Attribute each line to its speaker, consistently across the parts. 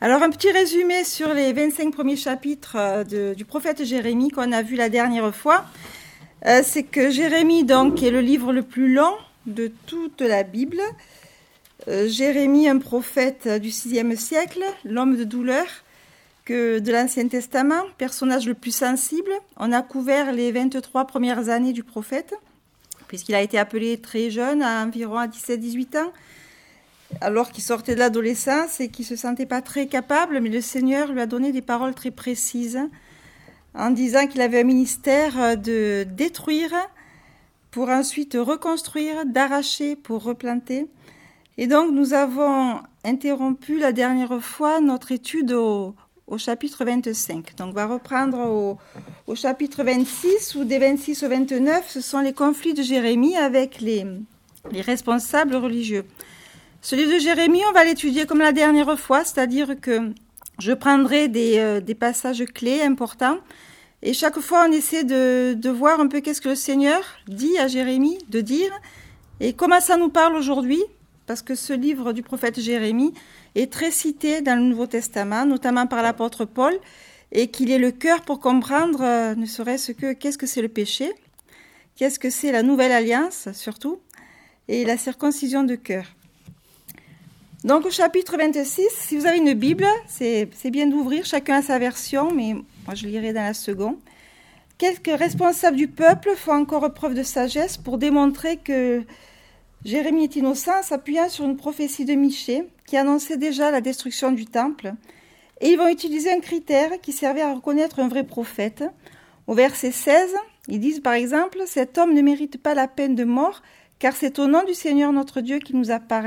Speaker 1: Alors, un petit résumé sur les 25 premiers chapitres du prophète Jérémie qu'on a vu la dernière fois. C'est que Jérémie, donc, est le livre le plus long de toute la Bible. Jérémie, un prophète du 6e siècle, l'homme de douleur de l'Ancien Testament, personnage le plus sensible. On a couvert les 23 premières années du prophète, puisqu'il a été appelé très jeune, à environ à 17-18 ans, alors qu'il sortait de l'adolescence et qu'il ne se sentait pas très capable, mais le Seigneur lui a donné des paroles très précises, en disant qu'il avait un ministère de détruire pour ensuite reconstruire, d'arracher pour replanter. Et donc nous avons interrompu la dernière fois notre étude au chapitre 25. Donc on va reprendre au chapitre 26, où des 26 au 29, ce sont les conflits de Jérémie avec les responsables religieux. Ce livre de Jérémie, on va l'étudier comme la dernière fois, c'est-à-dire que je prendrai des passages clés importants, et chaque fois on essaie de voir un peu qu'est-ce que le Seigneur dit à Jérémie de dire, et comment ça nous parle aujourd'hui, parce que ce livre du prophète Jérémie est très cité dans le Nouveau Testament, notamment par l'apôtre Paul, et qu'il est le cœur pour comprendre ne serait-ce que qu'est-ce que c'est le péché, qu'est-ce que c'est la nouvelle alliance surtout, et la circoncision de cœur. Donc au chapitre 26, si vous avez une Bible, c'est bien d'ouvrir, chacun a sa version, mais moi je lirai dans la seconde. Quelques responsables du peuple font encore preuve de sagesse pour démontrer que Jérémie est innocent, s'appuyant sur une prophétie de Michée qui annonçait déjà la destruction du temple. Et ils vont utiliser un critère qui servait à reconnaître un vrai prophète. Au verset 16, ils disent par exemple « Cet homme ne mérite pas la peine de mort, car c'est au nom du Seigneur notre Dieu qu'il nous a parlé. »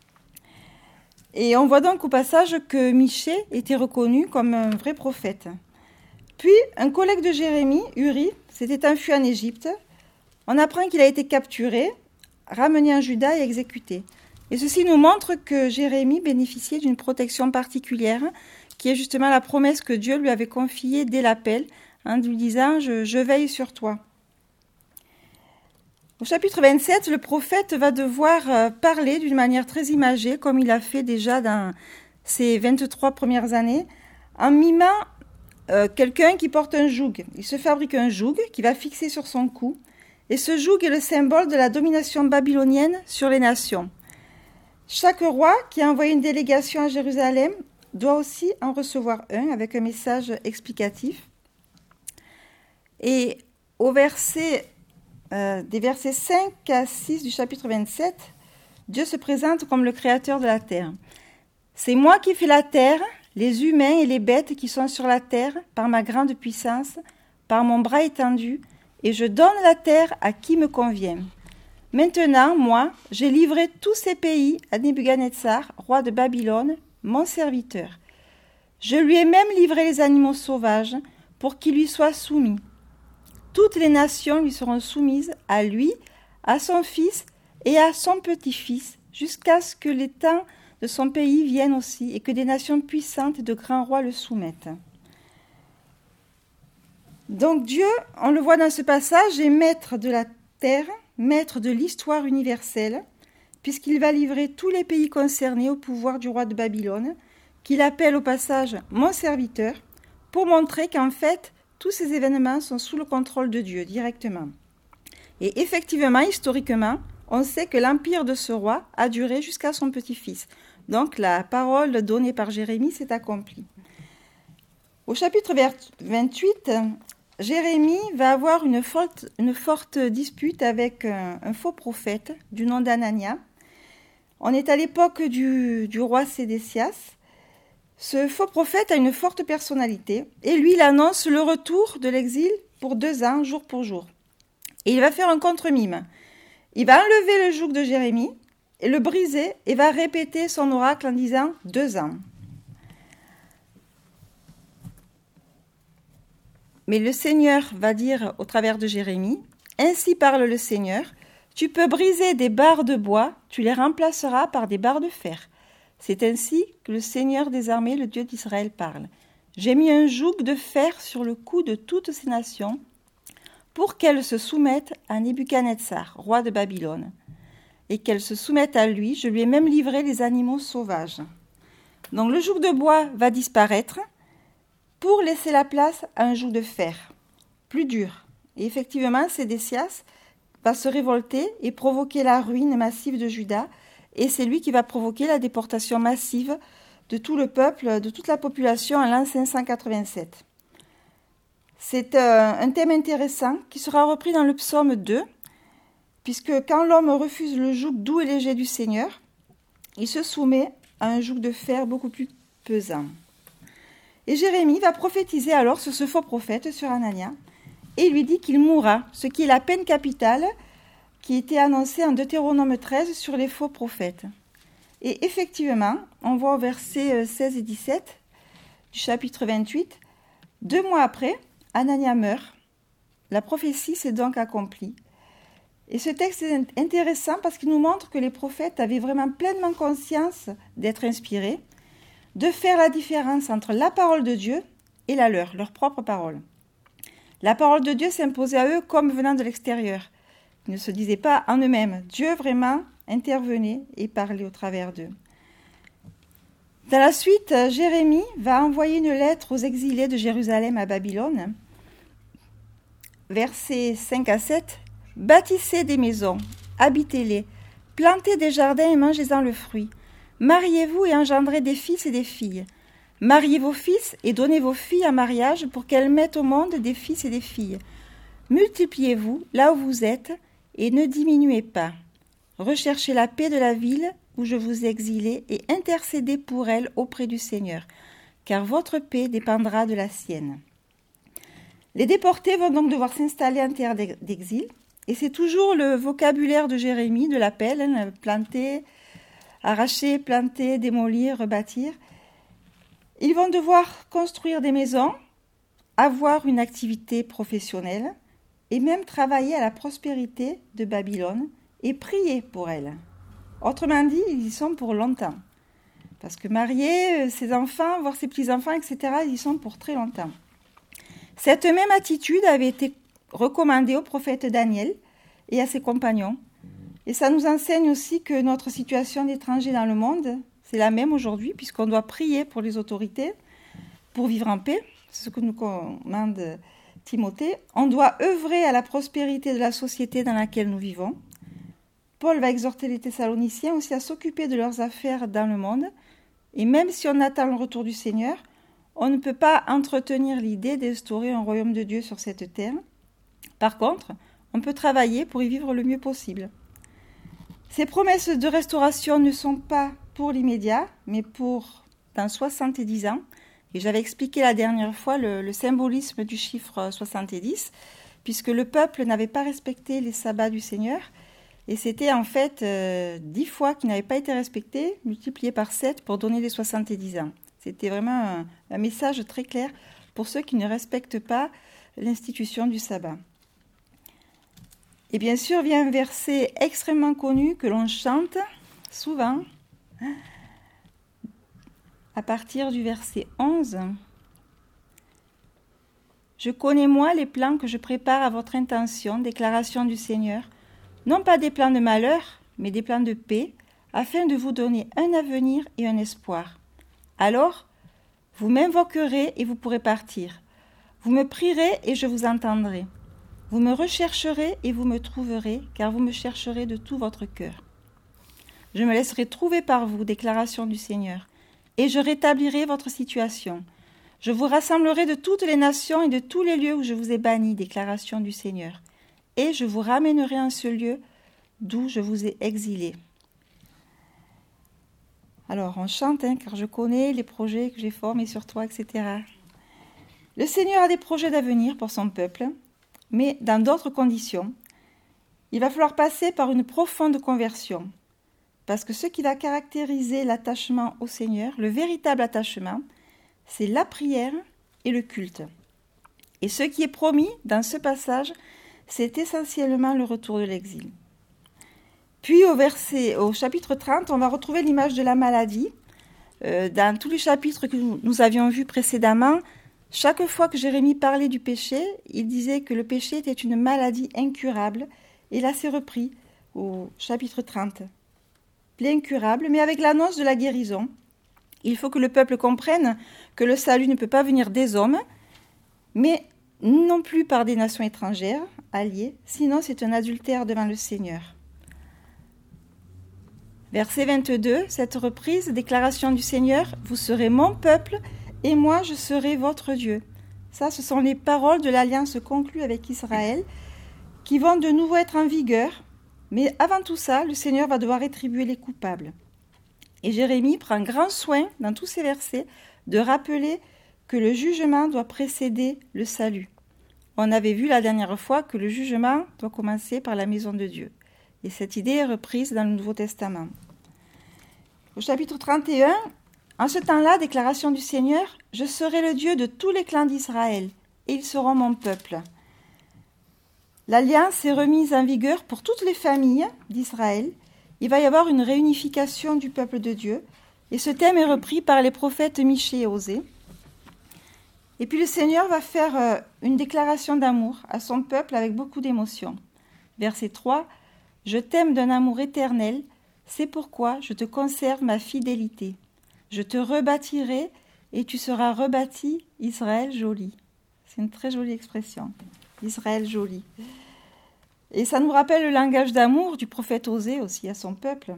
Speaker 1: Et on voit donc au passage que Michée était reconnu comme un vrai prophète. Puis, un collègue de Jérémie, Uri, s'était enfui en Égypte. On apprend qu'il a été capturé, ramené en Juda et exécuté. Et ceci nous montre que Jérémie bénéficiait d'une protection particulière, qui est justement la promesse que Dieu lui avait confiée dès l'appel, en lui disant « Je veille sur toi ». Au chapitre 27, le prophète va devoir parler d'une manière très imagée, comme il a fait déjà dans ses 23 premières années, en mimant quelqu'un qui porte un joug. Il se fabrique un joug qui va fixer sur son cou, et ce joug est le symbole de la domination babylonienne sur les nations. Chaque roi qui a envoyé une délégation à Jérusalem doit aussi en recevoir un, avec un message explicatif. Et au des versets 5 à 6 du chapitre 27, Dieu se présente comme le créateur de la terre. « C'est moi qui fais la terre, les humains et les bêtes qui sont sur la terre, par ma grande puissance, par mon bras étendu, et je donne la terre à qui me convient. Maintenant, moi, j'ai livré tous ces pays à Nebuchadnezzar, roi de Babylone, mon serviteur. Je lui ai même livré les animaux sauvages pour qu'il lui soit soumis. Toutes les nations lui seront soumises, à lui, à son fils et à son petit-fils, jusqu'à ce que les temps de son pays viennent aussi et que des nations puissantes et de grands rois le soumettent. » Donc Dieu, on le voit dans ce passage, est maître de la terre, maître de l'histoire universelle, puisqu'il va livrer tous les pays concernés au pouvoir du roi de Babylone, qu'il appelle au passage « mon serviteur », pour montrer qu'en fait, tous ces événements sont sous le contrôle de Dieu directement. Et effectivement, historiquement, on sait que l'empire de ce roi a duré jusqu'à son petit-fils. Donc la parole donnée par Jérémie s'est accomplie. Au chapitre 28, Jérémie va avoir une forte dispute avec un faux prophète du nom d'Anania. On est à l'époque du roi Sédécias. Ce faux prophète a une forte personnalité et lui, il annonce le retour de l'exil pour 2 ans, jour pour jour. Et il va faire un contre-mime. Il va enlever le joug de Jérémie et le briser et va répéter son oracle en disant 2 ans. Mais le Seigneur va dire au travers de Jérémie, « Ainsi parle le Seigneur, tu peux briser des barres de bois, tu les remplaceras par des barres de fer. C'est ainsi que le Seigneur des armées, le Dieu d'Israël, parle. J'ai mis un joug de fer sur le cou de toutes ces nations pour qu'elles se soumettent à Nebuchadnezzar, roi de Babylone, et qu'elles se soumettent à lui. Je lui ai même livré les animaux sauvages. » Donc le joug de bois va disparaître pour laisser la place à un joug de fer, plus dur. Et effectivement, Sédécias va se révolter et provoquer la ruine massive de Juda, et c'est lui qui va provoquer la déportation massive de tout le peuple, de toute la population en l'an 587. C'est un thème intéressant qui sera repris dans le psaume 2, puisque quand l'homme refuse le joug doux et léger du Seigneur, il se soumet à un joug de fer beaucoup plus pesant. Et Jérémie va prophétiser alors sur ce faux prophète, sur Anania, et lui dit qu'il mourra, ce qui est la peine capitale qui était annoncée en Deutéronome 13 sur les faux prophètes. Et effectivement, on voit au verset 16 et 17 du chapitre 28, 2 mois après, Anania meurt. La prophétie s'est donc accomplie. Et ce texte est intéressant parce qu'il nous montre que les prophètes avaient vraiment pleinement conscience d'être inspirés, de faire la différence entre la parole de Dieu et la leur propre parole. La parole de Dieu s'imposait à eux comme venant de l'extérieur. Ils ne se disaient pas en eux-mêmes. Dieu vraiment intervenait et parlait au travers d'eux. Dans la suite, Jérémie va envoyer une lettre aux exilés de Jérusalem à Babylone. Versets 5 à 7. « Bâtissez des maisons, habitez-les, plantez des jardins et mangez-en le fruit. Mariez-vous et engendrez des fils et des filles. Mariez vos fils et donnez vos filles en mariage pour qu'elles mettent au monde des fils et des filles. Multipliez-vous là où vous êtes et ne diminuez pas. Recherchez la paix de la ville où je vous ai exilé et intercédez pour elle auprès du Seigneur, car votre paix dépendra de la sienne. » Les déportés vont donc devoir s'installer en terre d'exil, et c'est toujours le vocabulaire de Jérémie, de l'appel, planter, arracher, planter, démolir, rebâtir. Ils vont devoir construire des maisons, avoir une activité professionnelle et même travailler à la prospérité de Babylone et prier pour elle. Autrement dit, ils y sont pour longtemps. Parce que marier ses enfants, voir ses petits-enfants, etc., ils y sont pour très longtemps. Cette même attitude avait été recommandée au prophète Daniel et à ses compagnons. Et ça nous enseigne aussi que notre situation d'étranger dans le monde, c'est la même aujourd'hui, puisqu'on doit prier pour les autorités, pour vivre en paix. C'est ce que nous commande Timothée. On doit œuvrer à la prospérité de la société dans laquelle nous vivons. Paul va exhorter les Thessaloniciens aussi à s'occuper de leurs affaires dans le monde. Et même si on attend le retour du Seigneur, on ne peut pas entretenir l'idée d'instaurer un royaume de Dieu sur cette terre. Par contre, on peut travailler pour y vivre le mieux possible. Ces promesses de restauration ne sont pas pour l'immédiat, mais pour dans 70 ans. Et j'avais expliqué la dernière fois le symbolisme du chiffre 70, puisque le peuple n'avait pas respecté les sabbats du Seigneur. Et c'était en fait 10 fois qui n'avaient pas été respectés, multipliés par 7 pour donner les 70 ans. C'était vraiment un message très clair pour ceux qui ne respectent pas l'institution du sabbat. Et bien sûr, vient un verset extrêmement connu que l'on chante souvent, à partir du verset 11. « Je connais moi les plans que je prépare à votre intention, déclaration du Seigneur, non pas des plans de malheur, mais des plans de paix, afin de vous donner un avenir et un espoir. Alors, vous m'invoquerez et vous pourrez partir. Vous me prierez et je vous entendrai. Vous me rechercherez et vous me trouverez, car vous me chercherez de tout votre cœur. Je me laisserai trouver par vous, déclaration du Seigneur, et je rétablirai votre situation. Je vous rassemblerai de toutes les nations et de tous les lieux où je vous ai bannis, déclaration du Seigneur, et je vous ramènerai en ce lieu d'où je vous ai exilés. » Alors, on chante, car je connais les projets que j'ai formés sur toi, etc. Le Seigneur a des projets d'avenir pour son peuple, mais dans d'autres conditions. Il va falloir passer par une profonde conversion, parce que ce qui va caractériser l'attachement au Seigneur, le véritable attachement, c'est la prière et le culte. Et ce qui est promis dans ce passage, c'est essentiellement le retour de l'exil. Puis au chapitre 30, on va retrouver l'image de la maladie. Dans tous les chapitres que nous avions vus précédemment, chaque fois que Jérémie parlait du péché, il disait que le péché était une maladie incurable. Et là, c'est repris au chapitre 30. Incurable, mais avec l'annonce de la guérison. Il faut que le peuple comprenne que le salut ne peut pas venir des hommes, mais non plus par des nations étrangères, alliées, sinon c'est un adultère devant le Seigneur. Verset 22, cette reprise, déclaration du Seigneur, « Vous serez mon peuple, et moi je serai votre Dieu ». Ça, ce sont les paroles de l'alliance conclue avec Israël, qui vont de nouveau être en vigueur, mais avant tout ça, le Seigneur va devoir rétribuer les coupables. Et Jérémie prend grand soin, dans tous ces versets, de rappeler que le jugement doit précéder le salut. On avait vu la dernière fois que le jugement doit commencer par la maison de Dieu. Et cette idée est reprise dans le Nouveau Testament. Au chapitre 31, en ce temps-là, déclaration du Seigneur, « Je serai le Dieu de tous les clans d'Israël, et ils seront mon peuple. » L'alliance est remise en vigueur pour toutes les familles d'Israël. Il va y avoir une réunification du peuple de Dieu. Et ce thème est repris par les prophètes Michée et Osée. Et puis le Seigneur va faire une déclaration d'amour à son peuple avec beaucoup d'émotion. Verset 3, « Je t'aime d'un amour éternel, c'est pourquoi je te conserve ma fidélité. Je te rebâtirai et tu seras rebâti, Israël joli. » C'est une très jolie expression, Israël joli. Et ça nous rappelle le langage d'amour du prophète Osée aussi à son peuple.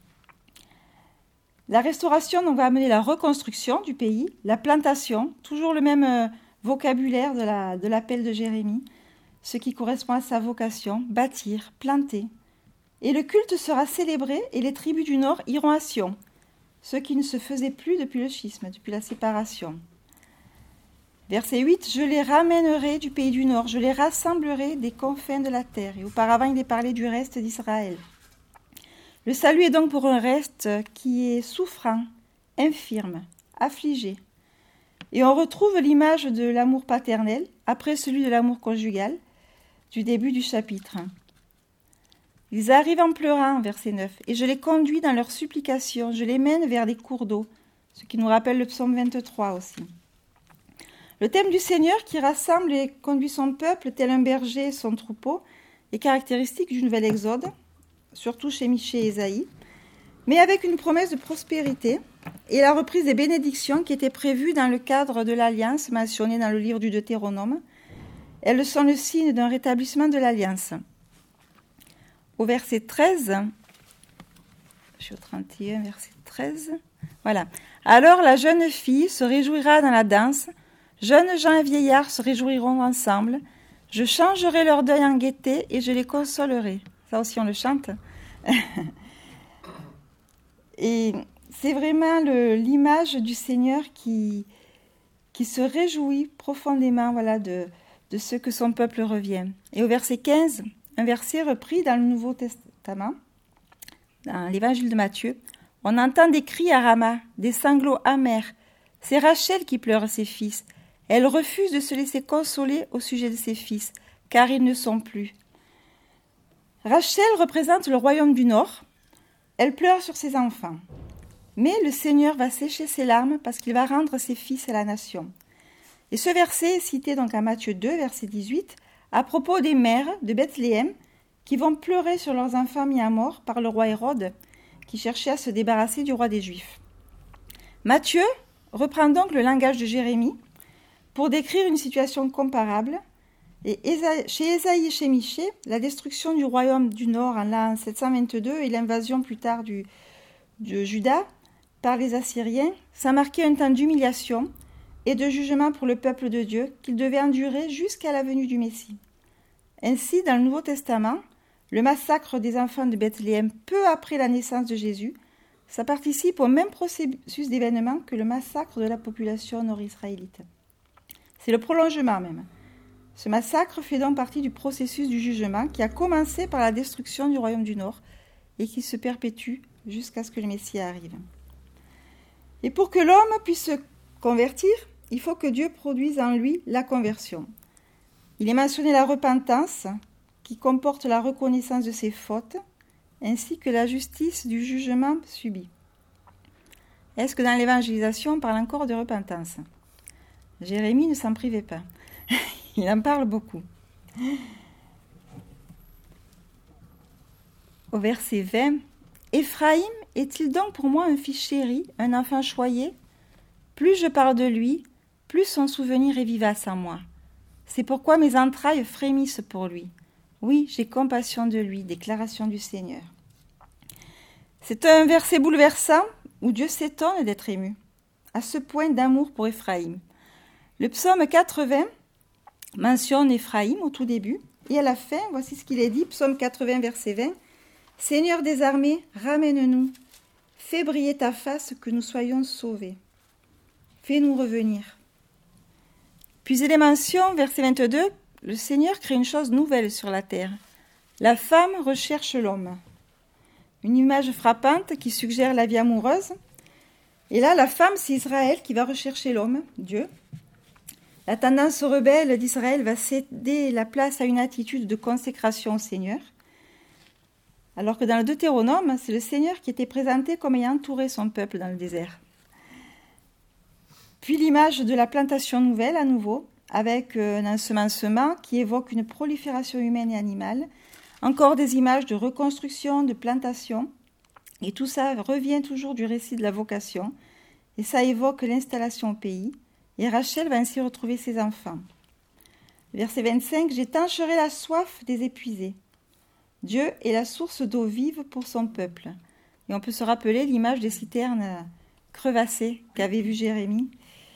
Speaker 1: La restauration donc, va amener la reconstruction du pays, la plantation, toujours le même vocabulaire de l'appel de Jérémie, ce qui correspond à sa vocation, bâtir, planter. Et le culte sera célébré et les tribus du Nord iront à Sion, ce qui ne se faisait plus depuis le schisme, depuis la séparation. Verset 8, « Je les ramènerai du pays du Nord, je les rassemblerai des confins de la terre. » Et auparavant, il est parlé du reste d'Israël. Le salut est donc pour un reste qui est souffrant, infirme, affligé. Et on retrouve l'image de l'amour paternel, après celui de l'amour conjugal, du début du chapitre. Ils arrivent en pleurant, verset 9, « Et je les conduis dans leurs supplications, je les mène vers des cours d'eau. » Ce qui nous rappelle le psaume 23 aussi. Le thème du Seigneur qui rassemble et conduit son peuple, tel un berger son troupeau, est caractéristique du nouvel exode, surtout chez Michée et Ésaïe, mais avec une promesse de prospérité et la reprise des bénédictions qui étaient prévues dans le cadre de l'alliance mentionnée dans le livre du Deutéronome. Elles sont le signe d'un rétablissement de l'alliance. Au verset 13, je suis au 31, verset 13, voilà. « Alors la jeune fille se réjouira dans la danse, jeunes gens et vieillards se réjouiront ensemble. Je changerai leur deuil en gaieté et je les consolerai. » Ça aussi, on le chante. Et c'est vraiment l'image du Seigneur qui se réjouit profondément de ce que son peuple revient. Et au verset 15, un verset repris dans le Nouveau Testament, dans l'évangile de Matthieu, on entend des cris à Rama, des sanglots amers. C'est Rachel qui pleure ses fils. Elle refuse de se laisser consoler au sujet de ses fils, car ils ne sont plus. Rachel représente le royaume du Nord. Elle pleure sur ses enfants. Mais le Seigneur va sécher ses larmes parce qu'il va rendre ses fils à la nation. Et ce verset est cité donc à Matthieu 2, verset 18, à propos des mères de Bethléem qui vont pleurer sur leurs enfants mis à mort par le roi Hérode, qui cherchait à se débarrasser du roi des Juifs. Matthieu reprend donc le langage de Jérémie pour décrire une situation comparable. Et chez Ésaïe et chez Michée, la destruction du royaume du Nord en l'an 722 et l'invasion plus tard de Juda par les Assyriens, ça marquait un temps d'humiliation et de jugement pour le peuple de Dieu qu'il devait endurer jusqu'à la venue du Messie. Ainsi, dans le Nouveau Testament, le massacre des enfants de Bethléem peu après la naissance de Jésus, ça participe au même processus d'événements que le massacre de la population nord-israélite. C'est le prolongement même. Ce massacre fait donc partie du processus du jugement qui a commencé par la destruction du royaume du Nord et qui se perpétue jusqu'à ce que le Messie arrive. Et pour que l'homme puisse se convertir, il faut que Dieu produise en lui la conversion. Il est mentionné la repentance qui comporte la reconnaissance de ses fautes ainsi que la justice du jugement subi. Est-ce que dans l'évangélisation, on parle encore de repentance ? Jérémie ne s'en privait pas. Il en parle beaucoup. Au verset 20, « Éphraïm est-il donc pour moi un fils chéri, un enfant choyé? Plus je parle de lui, plus son souvenir est vivace en moi. C'est pourquoi mes entrailles frémissent pour lui. Oui, j'ai compassion de lui, déclaration du Seigneur. C'est un verset bouleversant où Dieu s'étonne d'être ému, à ce point d'amour pour Éphraïm. Le psaume 80 mentionne Éphraïm au tout début, et à la fin, voici ce qu'il est dit, psaume 80, verset 20. « Seigneur des armées, ramène-nous, fais briller ta face que nous soyons sauvés. Fais-nous revenir. » Puis il est mentionné, verset 22, le Seigneur crée une chose nouvelle sur la terre. La femme recherche l'homme. Une image frappante qui suggère la vie amoureuse. Et là, la femme, c'est Israël qui va rechercher l'homme, Dieu. La tendance rebelle d'Israël va céder la place à une attitude de consécration au Seigneur. Alors que dans le Deutéronome, c'est le Seigneur qui était présenté comme ayant entouré son peuple dans le désert. Puis l'image de la plantation nouvelle à nouveau, avec un ensemencement qui évoque une prolifération humaine et animale, encore des images de reconstruction, de plantation, et tout ça revient toujours du récit de la vocation, et ça évoque l'installation au pays, et Rachel va ainsi retrouver ses enfants. Verset 25, « J'étancherai la soif des épuisés. Dieu est la source d'eau vive pour son peuple. » Et on peut se rappeler l'image des citernes crevassées qu'avait vu Jérémie.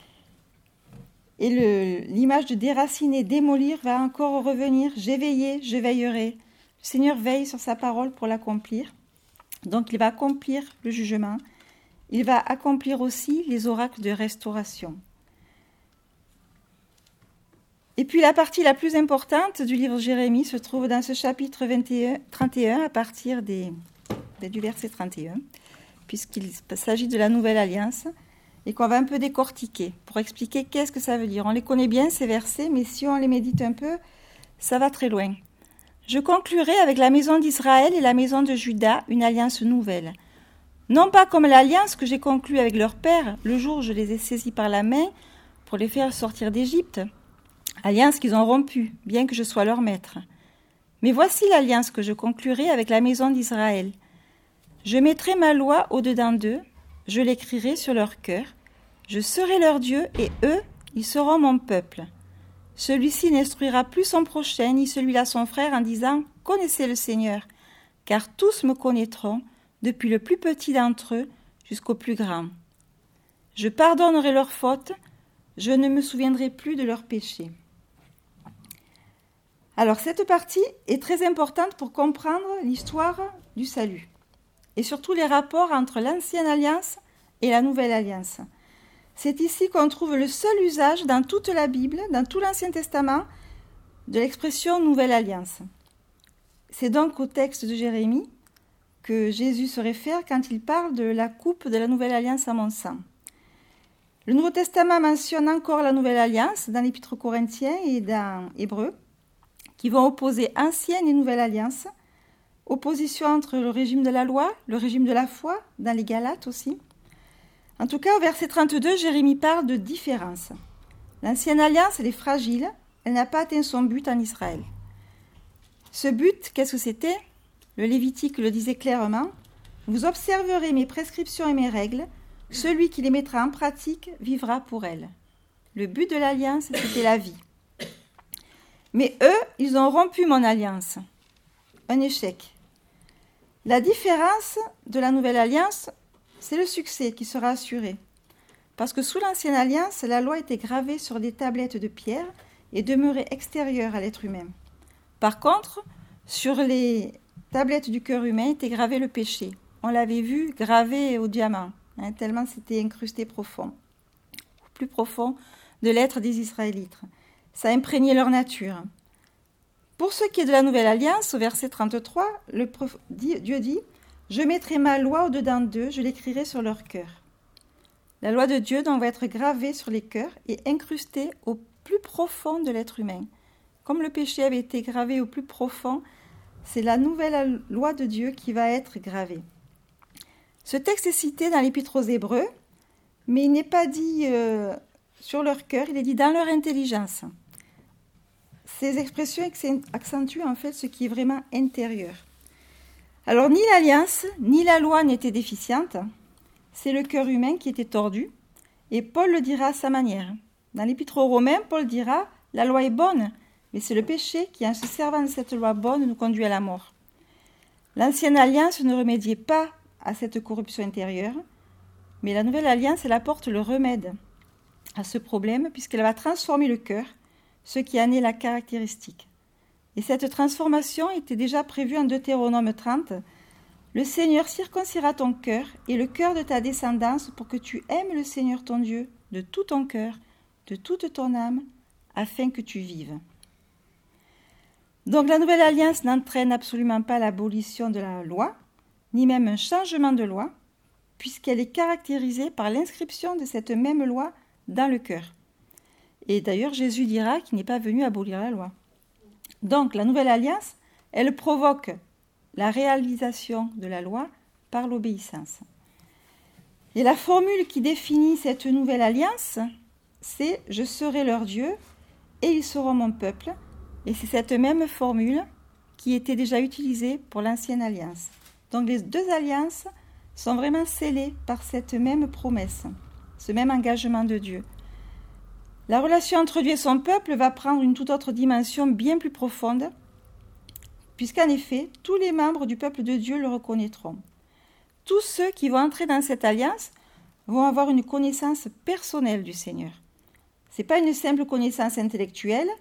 Speaker 1: Et l'image de déraciner, démolir va encore revenir. « J'ai veillé, je veillerai. » Le Seigneur veille sur sa parole pour l'accomplir. Donc il va accomplir le jugement. Il va accomplir aussi les oracles de restauration. Et puis la partie la plus importante du livre de Jérémie se trouve dans ce chapitre 31 à partir du verset 31, puisqu'il s'agit de la nouvelle alliance et qu'on va un peu décortiquer pour expliquer qu'est-ce que ça veut dire. On les connaît bien ces versets, mais si on les médite un peu, ça va très loin. « Je conclurai avec la maison d'Israël et la maison de Juda une alliance nouvelle. Non pas comme l'alliance que j'ai conclue avec leur père le jour où je les ai saisis par la main pour les faire sortir d'Égypte, alliance qu'ils ont rompue, bien que je sois leur maître. Mais voici l'alliance que je conclurai avec la maison d'Israël. Je mettrai ma loi au-dedans d'eux, je l'écrirai sur leur cœur, je serai leur Dieu et eux, ils seront mon peuple. Celui-ci n'instruira plus son prochain, ni celui-là son frère, en disant « Connaissez le Seigneur », car tous me connaîtront, depuis le plus petit d'entre eux jusqu'au plus grand. Je pardonnerai leurs fautes, je ne me souviendrai plus de leurs péchés. Alors cette partie est très importante pour comprendre l'histoire du salut et surtout les rapports entre l'ancienne alliance et la nouvelle alliance. C'est ici qu'on trouve le seul usage dans toute la Bible, dans tout l'Ancien Testament, de l'expression nouvelle alliance. C'est donc au texte de Jérémie que Jésus se réfère quand il parle de la coupe de la nouvelle alliance à mon sang. Le Nouveau Testament mentionne encore la nouvelle alliance dans l'Épître aux Corinthiens et dans Hébreux, qui vont opposer ancienne et nouvelle alliance, opposition entre le régime de la loi, le régime de la foi, dans les Galates aussi. En tout cas, au verset 32, Jérémie parle de différence. L'ancienne alliance, elle est fragile, elle n'a pas atteint son but en Israël. Ce but, qu'est-ce que c'était? Le Lévitique le disait clairement, « Vous observerez mes prescriptions et mes règles, celui qui les mettra en pratique vivra pour elles. » Le but de l'alliance, c'était la vie. Mais eux, ils ont rompu mon alliance. Un échec. La différence de la nouvelle alliance, c'est le succès qui sera assuré. Parce que sous l'ancienne alliance, la loi était gravée sur des tablettes de pierre et demeurait extérieure à l'être humain. Par contre, sur les tablettes du cœur humain était gravé le péché. On l'avait vu gravé au diamant, tellement c'était incrusté profond, plus profond de l'être des Israélites. Ça imprégnait leur nature. Pour ce qui est de la nouvelle alliance, au verset 33, Dieu dit « Je mettrai ma loi au-dedans d'eux, je l'écrirai sur leur cœur. » La loi de Dieu donc va être gravée sur les cœurs et incrustée au plus profond de l'être humain. Comme le péché avait été gravé au plus profond, c'est la nouvelle loi de Dieu qui va être gravée. Ce texte est cité dans l'Épître aux Hébreux, mais il n'est pas dit sur leur cœur, il est dit dans leur intelligence. Ces expressions accentuent en fait ce qui est vraiment intérieur. Alors, ni l'alliance, ni la loi n'étaient déficientes. C'est le cœur humain qui était tordu. Et Paul le dira à sa manière. Dans l'Épître aux Romains, Paul dira « La loi est bonne, mais c'est le péché qui, en se servant de cette loi bonne, nous conduit à la mort. » L'ancienne alliance ne remédiait pas à cette corruption intérieure, mais la nouvelle alliance, elle apporte le remède à ce problème, puisqu'elle va transformer le cœur, ce qui en est la caractéristique. Et cette transformation était déjà prévue en Deutéronome 30. Le Seigneur circoncira ton cœur et le cœur de ta descendance pour que tu aimes le Seigneur ton Dieu de tout ton cœur, de toute ton âme, afin que tu vives. Donc la nouvelle alliance n'entraîne absolument pas l'abolition de la loi, ni même un changement de loi, puisqu'elle est caractérisée par l'inscription de cette même loi dans le cœur. Et d'ailleurs, Jésus dira qu'il n'est pas venu abolir la loi. Donc la nouvelle alliance, elle provoque la réalisation de la loi par l'obéissance. Et la formule qui définit cette nouvelle alliance, c'est « Je serai leur Dieu et ils seront mon peuple ». Et c'est cette même formule qui était déjà utilisée pour l'ancienne alliance. Donc les deux alliances sont vraiment scellées par cette même promesse, ce même engagement de Dieu. La relation entre Dieu et son peuple va prendre une toute autre dimension bien plus profonde, puisqu'en effet, tous les membres du peuple de Dieu le reconnaîtront. Tous ceux qui vont entrer dans cette alliance vont avoir une connaissance personnelle du Seigneur. Ce n'est pas une simple connaissance intellectuelle,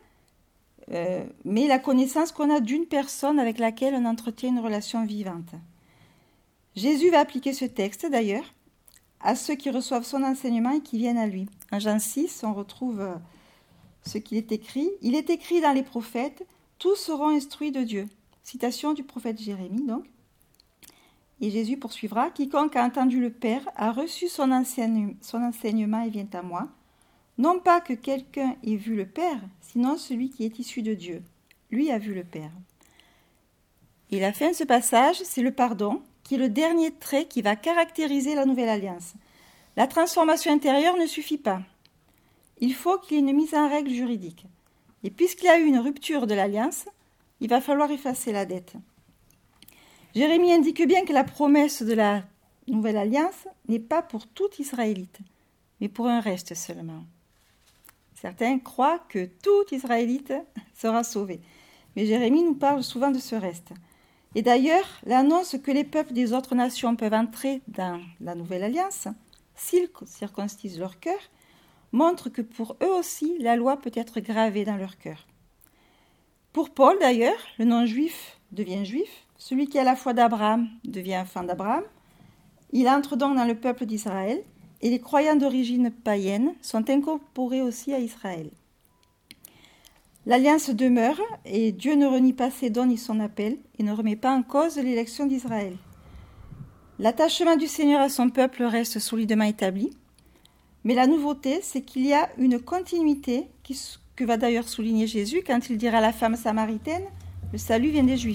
Speaker 1: mais la connaissance qu'on a d'une personne avec laquelle on entretient une relation vivante. Jésus va appliquer ce texte, d'ailleurs, à ceux qui reçoivent son enseignement et qui viennent à lui. En Jean 6, on retrouve ce qu'il est écrit. « Il est écrit dans les prophètes, tous seront instruits de Dieu. » Citation du prophète Jérémie, donc. Et Jésus poursuivra. « Quiconque a entendu le Père a reçu son enseignement et vient à moi. Non pas que quelqu'un ait vu le Père, sinon celui qui est issu de Dieu. Lui a vu le Père. » Et la fin de ce passage, c'est le pardon, qui est le dernier trait qui va caractériser la nouvelle alliance. La transformation intérieure ne suffit pas. Il faut qu'il y ait une mise en règle juridique. Et puisqu'il y a eu une rupture de l'alliance, il va falloir effacer la dette. Jérémie indique bien que la promesse de la nouvelle alliance n'est pas pour tout Israélite, mais pour un reste seulement. Certains croient que tout Israélite sera sauvé. Mais Jérémie nous parle souvent de ce reste. Et d'ailleurs, l'annonce que les peuples des autres nations peuvent entrer dans la nouvelle alliance, s'ils circoncisent leur cœur, montre que pour eux aussi, la loi peut être gravée dans leur cœur. Pour Paul, d'ailleurs, le non-juif devient juif. Celui qui a la foi d'Abraham devient enfant d'Abraham. Il entre donc dans le peuple d'Israël. Et les croyants d'origine païenne sont incorporés aussi à Israël. L'alliance demeure et Dieu ne renie pas ses dons ni son appel et ne remet pas en cause l'élection d'Israël. L'attachement du Seigneur à son peuple reste solidement établi, mais la nouveauté, c'est qu'il y a une continuité que va d'ailleurs souligner Jésus quand il dira à la femme samaritaine « Le salut vient des Juifs ».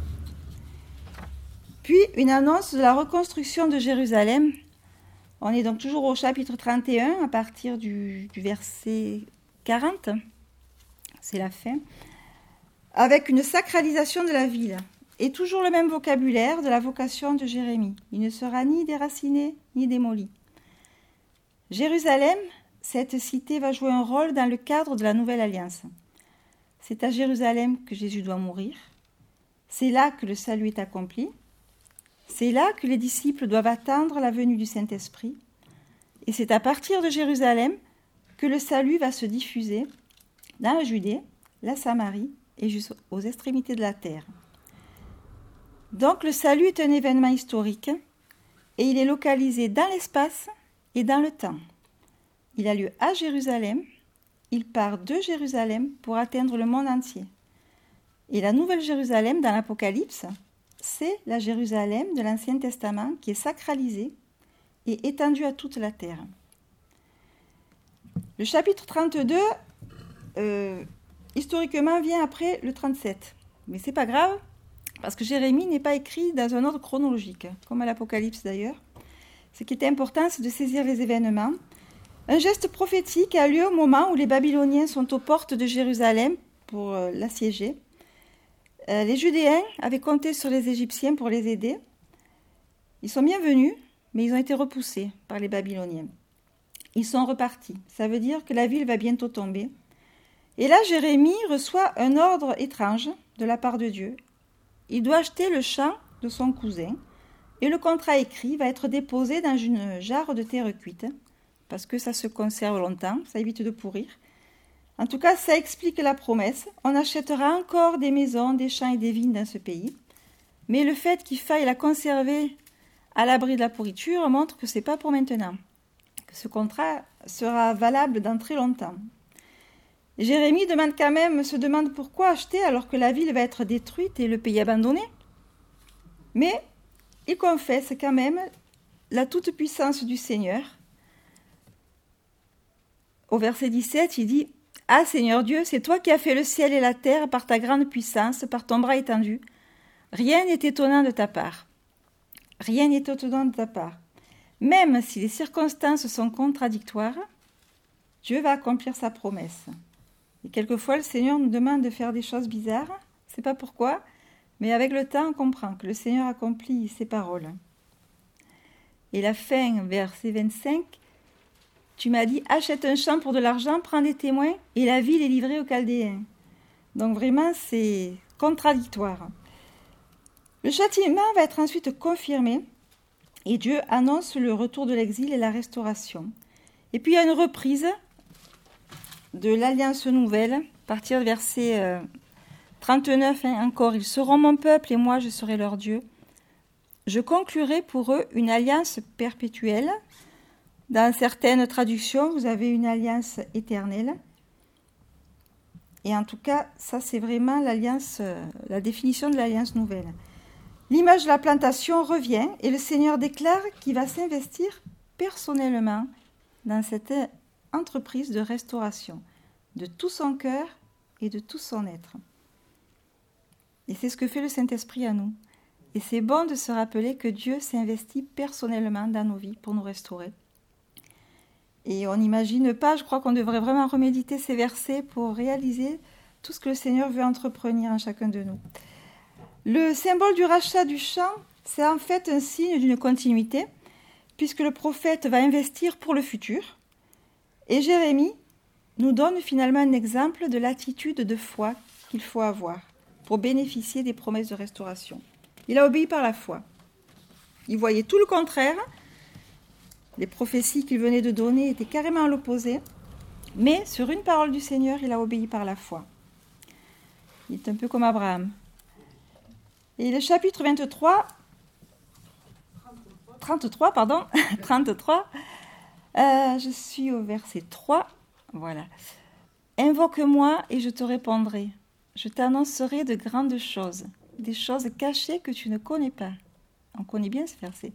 Speaker 1: Puis une annonce de la reconstruction de Jérusalem. On est donc toujours au chapitre 31, à partir du verset 40, c'est la fin, avec une sacralisation de la ville, et toujours le même vocabulaire de la vocation de Jérémie. Il ne sera ni déraciné, ni démoli. Jérusalem, cette cité va jouer un rôle dans le cadre de la nouvelle alliance. C'est à Jérusalem que Jésus doit mourir. C'est là que le salut est accompli. C'est là que les disciples doivent attendre la venue du Saint-Esprit. Et c'est à partir de Jérusalem que le salut va se diffuser dans la Judée, la Samarie et jusqu'aux extrémités de la terre. Donc le salut est un événement historique et il est localisé dans l'espace et dans le temps. Il a lieu à Jérusalem, il part de Jérusalem pour atteindre le monde entier. Et la nouvelle Jérusalem dans l'Apocalypse, c'est la Jérusalem de l'Ancien Testament qui est sacralisée et étendue à toute la terre. Le chapitre 32, historiquement, vient après le 37. Mais ce n'est pas grave, parce que Jérémie n'est pas écrit dans un ordre chronologique, comme à l'Apocalypse d'ailleurs. Ce qui est important, c'est de saisir les événements. Un geste prophétique a lieu au moment où les Babyloniens sont aux portes de Jérusalem pour l'assiéger. Les Judéens avaient compté sur les Égyptiens pour les aider. Ils sont bien venus, mais ils ont été repoussés par les Babyloniens. Ils sont repartis. Ça veut dire que la ville va bientôt tomber. Et là, Jérémie reçoit un ordre étrange de la part de Dieu. Il doit acheter le champ de son cousin et le contrat écrit va être déposé dans une jarre de terre cuite parce que ça se conserve longtemps, ça évite de pourrir. En tout cas, ça explique la promesse. On achètera encore des maisons, des champs et des vignes dans ce pays. Mais le fait qu'il faille la conserver à l'abri de la pourriture montre que ce n'est pas pour maintenant, que ce contrat sera valable dans très longtemps. Jérémie se demande pourquoi acheter alors que la ville va être détruite et le pays abandonné. Mais il confesse quand même la toute-puissance du Seigneur. Au verset 17, il dit « Ah Seigneur Dieu, c'est toi qui as fait le ciel et la terre par ta grande puissance, par ton bras étendu. Rien n'est étonnant de ta part. Rien n'est étonnant de ta part. Même si les circonstances sont contradictoires, Dieu va accomplir sa promesse. » Et quelquefois, le Seigneur nous demande de faire des choses bizarres. Je ne sais pas pourquoi, mais avec le temps, on comprend que le Seigneur accomplit ses paroles. Et la fin, verset 25, tu m'as dit, achète un champ pour de l'argent, prends des témoins, et la ville est livrée aux Chaldéens. Donc vraiment, c'est contradictoire. Le châtiment va être ensuite confirmé, et Dieu annonce le retour de l'exil et la restauration. Et puis il y a une reprise de l'Alliance nouvelle, à partir du verset 39, encore, ils seront mon peuple et moi je serai leur Dieu. Je conclurai pour eux une alliance perpétuelle. Dans certaines traductions, vous avez une alliance éternelle. Et en tout cas, ça c'est vraiment l'alliance, la définition de l'alliance nouvelle. L'image de la plantation revient et le Seigneur déclare qu'il va s'investir personnellement dans cette entreprise de restauration, de tout son cœur et de tout son être. Et c'est ce que fait le Saint-Esprit à nous. Et c'est bon de se rappeler que Dieu s'investit personnellement dans nos vies pour nous restaurer. Et on n'imagine pas, je crois qu'on devrait vraiment reméditer ces versets pour réaliser tout ce que le Seigneur veut entreprendre en chacun de nous. Le symbole du rachat du champ, c'est en fait un signe d'une continuité, puisque le prophète va investir pour le futur. Et Jérémie nous donne finalement un exemple de l'attitude de foi qu'il faut avoir pour bénéficier des promesses de restauration. Il a obéi par la foi. Il voyait tout le contraire. Les prophéties qu'il venait de donner étaient carrément à l'opposé. Mais sur une parole du Seigneur, il a obéi par la foi. Il est un peu comme Abraham. Et le chapitre 33, je suis au verset 3. Voilà. Invoque-moi et je te répondrai. Je t'annoncerai de grandes choses, des choses cachées que tu ne connais pas. On connaît bien ce verset.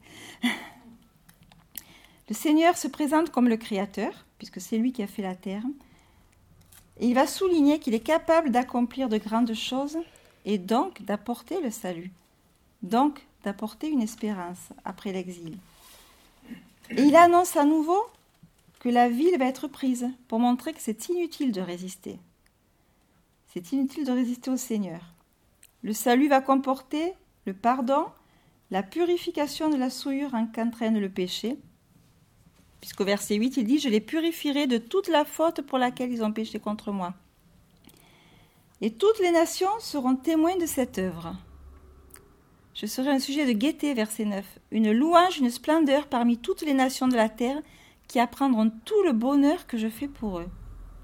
Speaker 1: Le Seigneur se présente comme le Créateur, puisque c'est lui qui a fait la terre. Et il va souligner qu'il est capable d'accomplir de grandes choses et donc d'apporter le salut, donc d'apporter une espérance après l'exil. Et il annonce à nouveau que la ville va être prise pour montrer que c'est inutile de résister. C'est inutile de résister au Seigneur. Le salut va comporter le pardon, la purification de la souillure qu'entraîne le péché, puisqu'au verset 8, il dit « Je les purifierai de toute la faute pour laquelle ils ont péché contre moi. » Et toutes les nations seront témoins de cette œuvre. Je serai un sujet de gaieté, verset 9, une louange, une splendeur parmi toutes les nations de la terre qui apprendront tout le bonheur que je fais pour eux.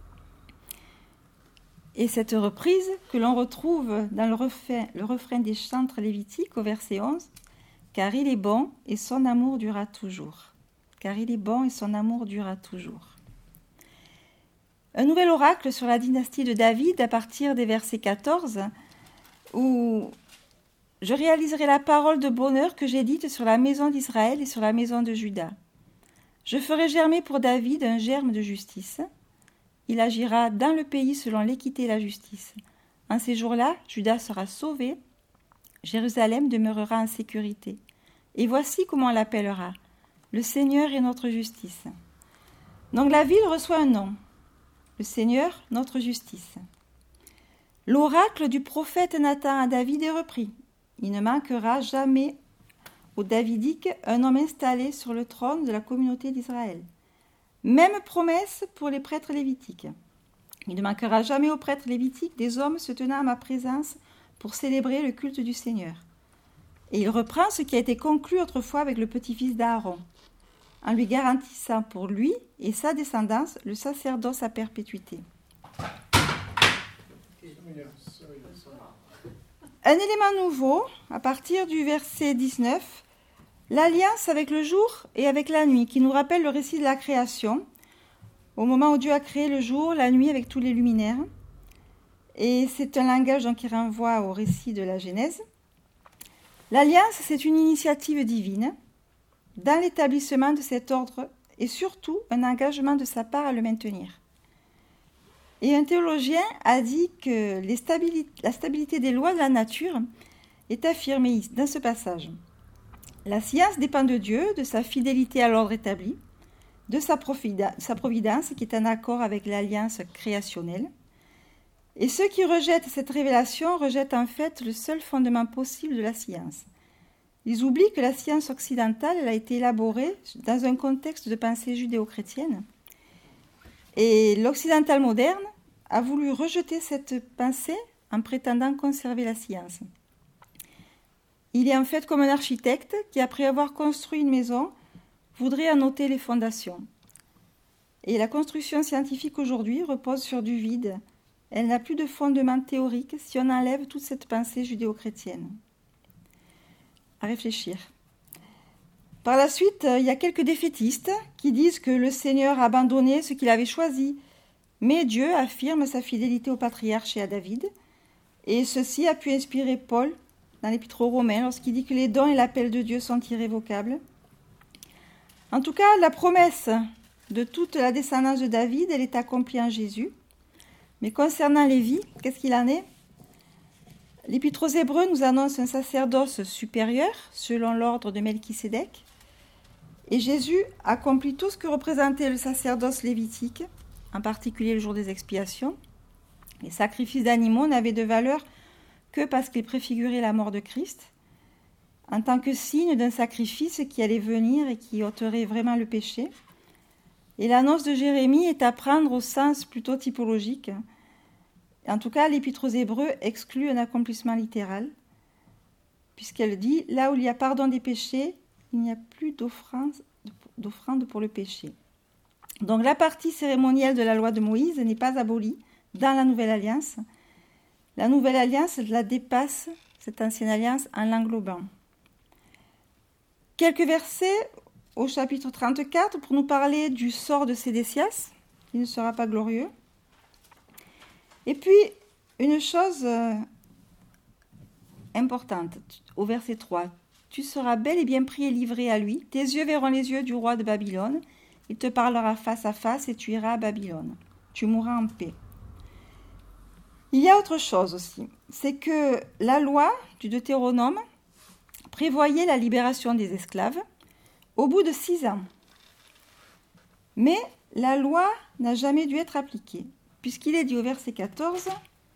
Speaker 1: Et cette reprise que l'on retrouve dans le refrain des chantres lévitiques au verset 11, « Car il est bon et son amour durera toujours. » Car il est bon et son amour durera toujours. Un nouvel oracle sur la dynastie de David à partir des versets 14, où je réaliserai la parole de bonheur que j'ai dite sur la maison d'Israël et sur la maison de Juda. Je ferai germer pour David un germe de justice. Il agira dans le pays selon l'équité et la justice. En ces jours-là, Juda sera sauvé, Jérusalem demeurera en sécurité. Et voici comment on l'appellera. Le Seigneur est notre justice. Donc la ville reçoit un nom. Le Seigneur, notre justice. L'oracle du prophète Nathan à David est repris. Il ne manquera jamais au Davidique un homme installé sur le trône de la communauté d'Israël. Même promesse pour les prêtres lévitiques. Il ne manquera jamais aux prêtres lévitiques des hommes se tenant à ma présence pour célébrer le culte du Seigneur. Et il reprend ce qui a été conclu autrefois avec le petit-fils d'Aaron, en lui garantissant pour lui et sa descendance le sacerdoce à perpétuité. Un élément nouveau, à partir du verset 19, l'alliance avec le jour et avec la nuit, qui nous rappelle le récit de la création, au moment où Dieu a créé le jour, la nuit avec tous les luminaires. Et c'est un langage donc, qui renvoie au récit de la Genèse. L'alliance, c'est une initiative divine dans l'établissement de cet ordre et surtout un engagement de sa part à le maintenir. Et un théologien a dit que la stabilité des lois de la nature est affirmée dans ce passage. La science dépend de Dieu, de sa fidélité à l'ordre établi, de sa providence qui est en accord avec l'alliance créationnelle. Et ceux qui rejettent cette révélation rejettent en fait le seul fondement possible de la science. Ils oublient que la science occidentale elle a été élaborée dans un contexte de pensée judéo-chrétienne. Et l'occidental moderne a voulu rejeter cette pensée en prétendant conserver la science. Il est en fait comme un architecte qui, après avoir construit une maison, voudrait en ôter les fondations. Et la construction scientifique aujourd'hui repose sur du vide. Elle n'a plus de fondement théorique si on enlève toute cette pensée judéo-chrétienne. À réfléchir. Par la suite, il y a quelques défaitistes qui disent que le Seigneur a abandonné ce qu'il avait choisi. Mais Dieu affirme sa fidélité au patriarche et à David. Et ceci a pu inspirer Paul dans l'Épître aux Romains lorsqu'il dit que les dons et l'appel de Dieu sont irrévocables. En tout cas, la promesse de toute la descendance de David, elle est accomplie en Jésus. Mais concernant Lévi, qu'est-ce qu'il en est ? L'Épître aux Hébreux nous annonce un sacerdoce supérieur selon l'ordre de Melchisédek. Et Jésus accomplit tout ce que représentait le sacerdoce lévitique, en particulier le jour des expiations. Les sacrifices d'animaux n'avaient de valeur que parce qu'ils préfiguraient la mort de Christ, en tant que signe d'un sacrifice qui allait venir et qui ôterait vraiment le péché. Et l'annonce de Jérémie est à prendre au sens plutôt typologique. En tout cas, l'Épître aux Hébreux exclut un accomplissement littéral, puisqu'elle dit « Là où il y a pardon des péchés, il n'y a plus d'offrande pour le péché ». Donc la partie cérémonielle de la loi de Moïse n'est pas abolie dans la Nouvelle Alliance. La Nouvelle Alliance la dépasse, cette ancienne alliance, en l'englobant. Quelques versets au chapitre 34 pour nous parler du sort de Sédécias, qui ne sera pas glorieux. Et puis, une chose importante, au verset 3. « Tu seras bel et bien pris et livré à lui. Tes yeux verront les yeux du roi de Babylone. Il te parlera face à face et tu iras à Babylone. Tu mourras en paix. » Il y a autre chose aussi. C'est que la loi du Deutéronome prévoyait la libération des esclaves au bout de 6 ans. Mais la loi n'a jamais dû être appliquée, puisqu'il est dit au verset 14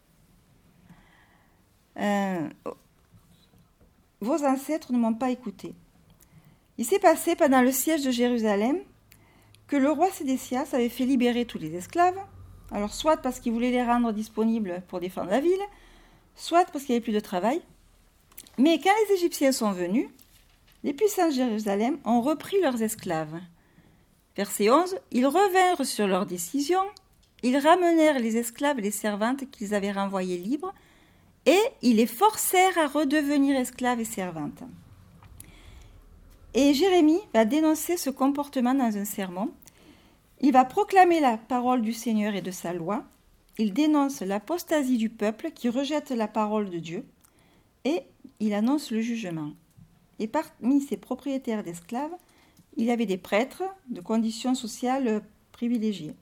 Speaker 1: vos ancêtres ne m'ont pas écouté. Il s'est passé pendant le siège de Jérusalem que le roi Sédécias avait fait libérer tous les esclaves, alors soit parce qu'il voulait les rendre disponibles pour défendre la ville, soit parce qu'il n'y avait plus de travail. Mais quand les Égyptiens sont venus, les puissants de Jérusalem ont repris leurs esclaves. Verset 11, ils revinrent sur leur décision, ils ramenèrent les esclaves et les servantes qu'ils avaient renvoyés libres, et ils les forcèrent à redevenir esclaves et servantes. Et Jérémie va dénoncer ce comportement dans un sermon. Il va proclamer la parole du Seigneur et de sa loi. Il dénonce l'apostasie du peuple qui rejette la parole de Dieu. Et il annonce le jugement. Et parmi ses propriétaires d'esclaves, il y avait des prêtres de conditions sociales privilégiées.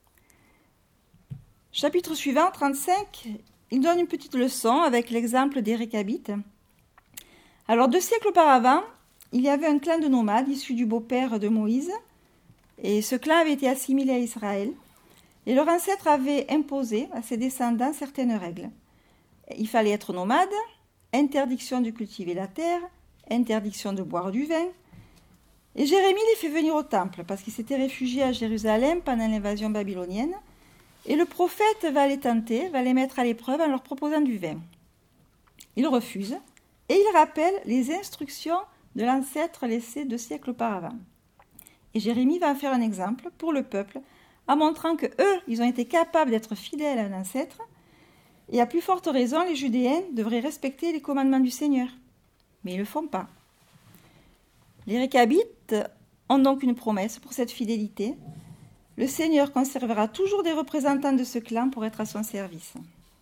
Speaker 1: Chapitre suivant, 35, il donne une petite leçon avec l'exemple des Récabites. Alors, 2 siècles auparavant, il y avait un clan de nomades issus du beau-père de Moïse, et ce clan avait été assimilé à Israël, et leur ancêtre avait imposé à ses descendants certaines règles. Il fallait être nomade, interdiction de cultiver la terre, interdiction de boire du vin. Et Jérémie les fait venir au temple parce qu'il s'était réfugié à Jérusalem pendant l'invasion babylonienne. Et le prophète va les tenter, va les mettre à l'épreuve en leur proposant du vin. Ils refusent et il rappelle les instructions de l'ancêtre laissées 2 siècles auparavant. Et Jérémie va en faire un exemple pour le peuple en montrant que eux, ils ont été capables d'être fidèles à un ancêtre. Et à plus forte raison, les Judéens devraient respecter les commandements du Seigneur. Mais ils ne le font pas. Les Récabites ont donc une promesse pour cette fidélité. Le Seigneur conservera toujours des représentants de ce clan pour être à son service.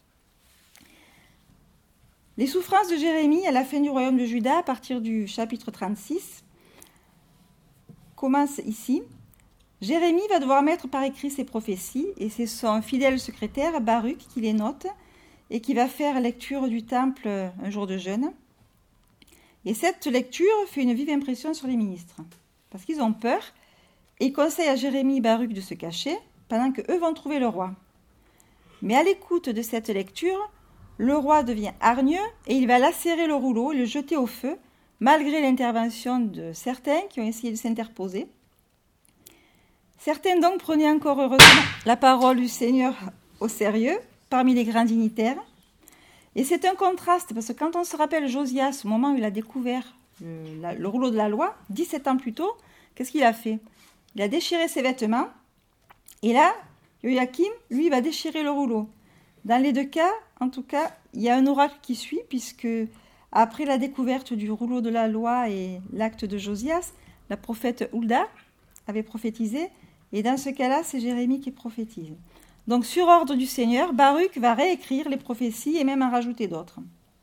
Speaker 1: Les souffrances de Jérémie à la fin du royaume de Juda, à partir du chapitre 36, commencent ici. Jérémie va devoir mettre par écrit ses prophéties et c'est son fidèle secrétaire, Baruch, qui les note et qui va faire lecture du temple un jour de jeûne. Et cette lecture fait une vive impression sur les ministres, parce qu'ils ont peur et ils conseillent à Jérémie et Baruch de se cacher pendant qu'eux vont trouver le roi. Mais à l'écoute de cette lecture, le roi devient hargneux et il va lacérer le rouleau et le jeter au feu, malgré l'intervention de certains qui ont essayé de s'interposer. Certains donc prenaient encore heureusement la parole du Seigneur au sérieux, parmi les grands dignitaires. Et c'est un contraste, parce que quand on se rappelle Josias, au moment où il a découvert le rouleau de la loi, 17 ans plus tôt, qu'est-ce qu'il a fait? Il a déchiré ses vêtements, et là, Joachim, lui, va déchirer le rouleau. Dans les 2 cas, en tout cas, il y a un oracle qui suit, puisque après la découverte du rouleau de la loi et l'acte de Josias, la prophète Hulda avait prophétisé, et dans ce cas-là, c'est Jérémie qui prophétise. Donc, sur ordre du Seigneur, Baruch va réécrire les prophéties et même en rajouter d'autres.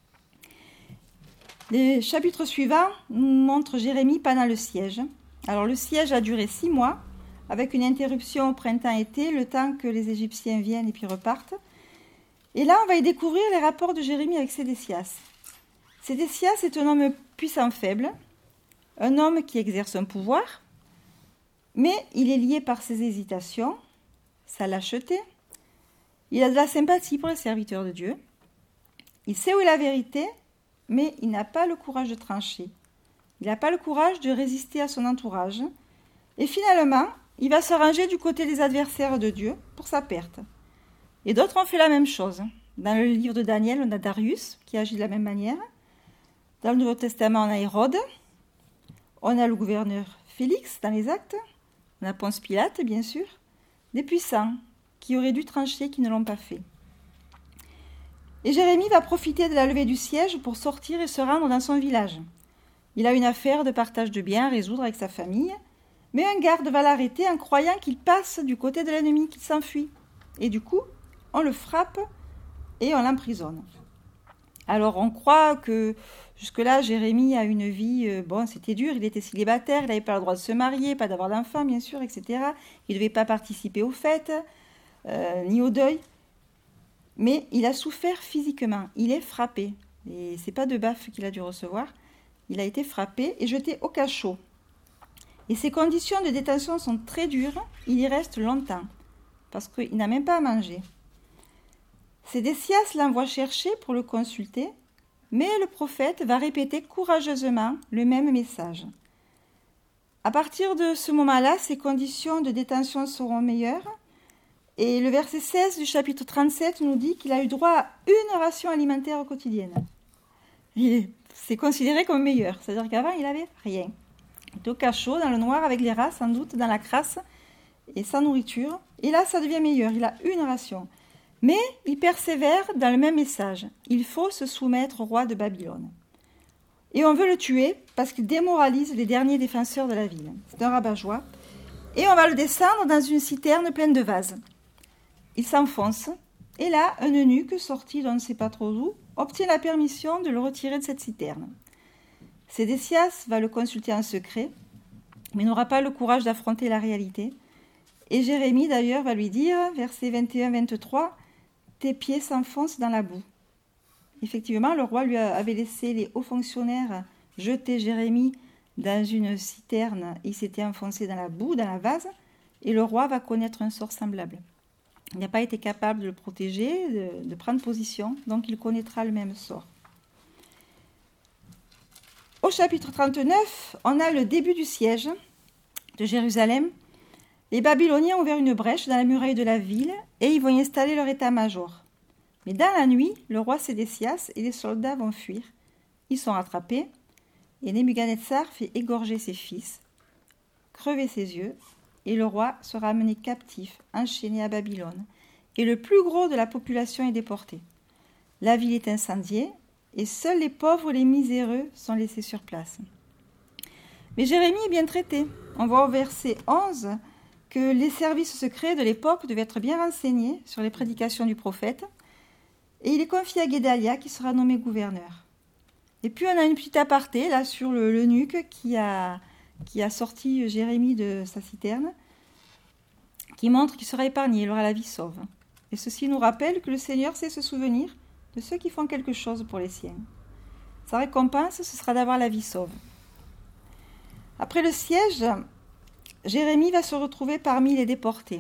Speaker 1: Les chapitres suivants nous montrent Jérémie pendant le siège. Alors, le siège a duré 6 mois, avec une interruption au printemps-été, le temps que les Égyptiens viennent et puis repartent. Et là, on va y découvrir les rapports de Jérémie avec Sédécias. Sédécias est un homme puissant faible, un homme qui exerce un pouvoir, mais il est lié par ses hésitations, sa lâcheté. Il a de la sympathie pour les serviteurs de Dieu. Il sait où est la vérité, mais il n'a pas le courage de trancher. Il n'a pas le courage de résister à son entourage. Et finalement, il va se ranger du côté des adversaires de Dieu pour sa perte. Et d'autres ont fait la même chose. Dans le livre de Daniel, on a Darius qui agit de la même manière. Dans le Nouveau Testament, on a Hérode. On a le gouverneur Félix dans les Actes. On a Ponce Pilate, bien sûr. Des puissants qui auraient dû trancher, qui ne l'ont pas fait. Et Jérémie va profiter de la levée du siège pour sortir et se rendre dans son village. Il a une affaire de partage de biens à résoudre avec sa famille, mais un garde va l'arrêter en croyant qu'il passe du côté de l'ennemi, qu'il s'enfuit. Et du coup, on le frappe et on l'emprisonne. Alors on croit que jusque-là, Jérémie a une vie, c'était dur, il était célibataire, il n'avait pas le droit de se marier, pas d'avoir d'enfants bien sûr, etc. Il ne devait pas participer aux fêtes, ni au deuil. Mais il a souffert physiquement, il est frappé. Et ce n'est pas de baffe qu'il a dû recevoir, il a été frappé et jeté au cachot. Et ses conditions de détention sont très dures, il y reste longtemps, parce qu'il n'a même pas à manger. Sédécias l'envoie chercher pour le consulter, mais le prophète va répéter courageusement le même message. À partir de ce moment-là, ses conditions de détention seront meilleures, et le verset 16 du chapitre 37 nous dit qu'il a eu droit à une ration alimentaire quotidienne. C'est considéré comme meilleur, c'est-à-dire qu'avant, il n'avait rien. Il était au cachot, dans le noir, avec les rats, sans doute, dans la crasse, et sans nourriture. Et là, ça devient meilleur, il a une ration. Mais il persévère dans le même message. Il faut se soumettre au roi de Babylone. Et on veut le tuer parce qu'il démoralise les derniers défenseurs de la ville. C'est un rabat-joie. Et on va le descendre dans une citerne pleine de vases. Il s'enfonce. Et là, un eunuque sorti d'on ne sait pas trop où obtient la permission de le retirer de cette citerne. Sédécias va le consulter en secret, mais n'aura pas le courage d'affronter la réalité. Et Jérémie, d'ailleurs, va lui dire, versets 21-23, « Tes pieds s'enfoncent dans la boue. » Effectivement, le roi lui avait laissé les hauts fonctionnaires jeter Jérémie dans une citerne. Il s'était enfoncé dans la boue, dans la vase, et le roi va connaître un sort semblable. Il n'a pas été capable de le protéger, de prendre position, donc il connaîtra le même sort. Au chapitre 39, on a le début du siège de Jérusalem. Les Babyloniens ont ouvert une brèche dans la muraille de la ville et ils vont y installer leur état-major. Mais dans la nuit, le roi Sédécias et les soldats vont fuir. Ils sont rattrapés et Nebuchadnezzar fait égorger ses fils, crever ses yeux, et le roi sera amené captif, enchaîné à Babylone. Et le plus gros de la population est déporté. La ville est incendiée et seuls les pauvres et les miséreux sont laissés sur place. Mais Jérémie est bien traité. On voit au verset 11 que les services secrets de l'époque devaient être bien renseignés sur les prédications du prophète. Et il est confié à Guédalia qui sera nommé gouverneur. Et puis on a une petite aparté là sur l'eunuque qui a sorti Jérémie de sa citerne, qui montre qu'il sera épargné, il aura la vie sauve. Et ceci nous rappelle que le Seigneur sait se souvenir de ceux qui font quelque chose pour les siens. Sa récompense, ce sera d'avoir la vie sauve. Après le siège, Jérémie va se retrouver parmi les déportés.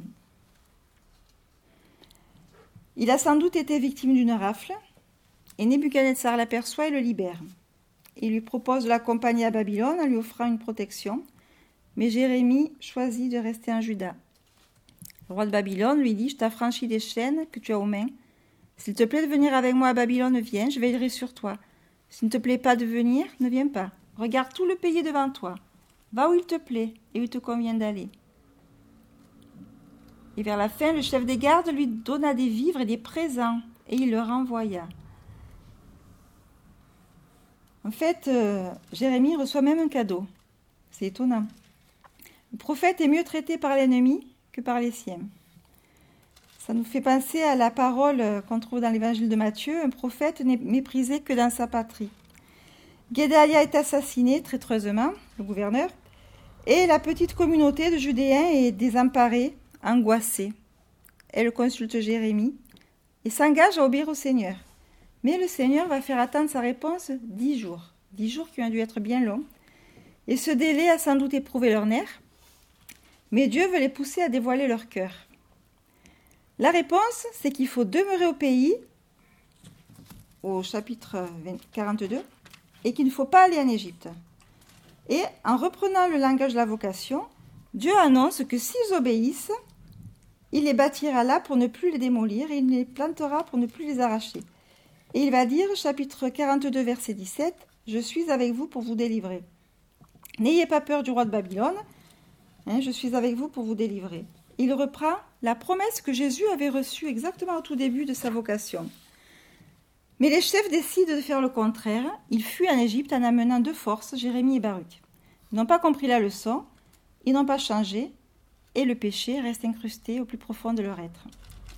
Speaker 1: Il a sans doute été victime d'une rafle, et Nebuchadnezzar l'aperçoit et le libère. Il lui propose de l'accompagner à Babylone en lui offrant une protection, mais Jérémie choisit de rester en Juda. Le roi de Babylone lui dit « Je t'affranchis des chaînes que tu as aux mains. S'il te plaît de venir avec moi à Babylone, viens, je veillerai sur toi. S'il ne te plaît pas de venir, ne viens pas. Regarde tout le pays devant toi. Va où il te plaît et où il te convient d'aller. » Et vers la fin, le chef des gardes lui donna des vivres et des présents, et il le renvoya. En fait, Jérémie reçoit même un cadeau. C'est étonnant. Le prophète est mieux traité par l'ennemi que par les siens. Ça nous fait penser à la parole qu'on trouve dans l'évangile de Matthieu, un prophète n'est méprisé que dans sa patrie. Guédalia est assassiné traîtreusement, le gouverneur, et la petite communauté de Judéens est désemparée, angoissée. Elle consulte Jérémie et s'engage à obéir au Seigneur. Mais le Seigneur va faire attendre sa réponse 10 jours. 10 jours qui ont dû être bien longs. Et ce délai a sans doute éprouvé leurs nerfs. Mais Dieu veut les pousser à dévoiler leur cœur. La réponse, c'est qu'il faut demeurer au pays, au chapitre 42, et qu'il ne faut pas aller en Égypte. Et en reprenant le langage de la vocation, Dieu annonce que s'ils obéissent, il les bâtira là pour ne plus les démolir et il les plantera pour ne plus les arracher. Et il va dire, chapitre 42, verset 17, « Je suis avec vous pour vous délivrer. N'ayez pas peur du roi de Babylone, je suis avec vous pour vous délivrer. » Il reprend la promesse que Jésus avait reçue exactement au tout début de sa vocation. Mais les chefs décident de faire le contraire. Ils fuient en Égypte en amenant de force Jérémie et Baruch. Ils n'ont pas compris la leçon, ils n'ont pas changé, et le péché reste incrusté au plus profond de leur être.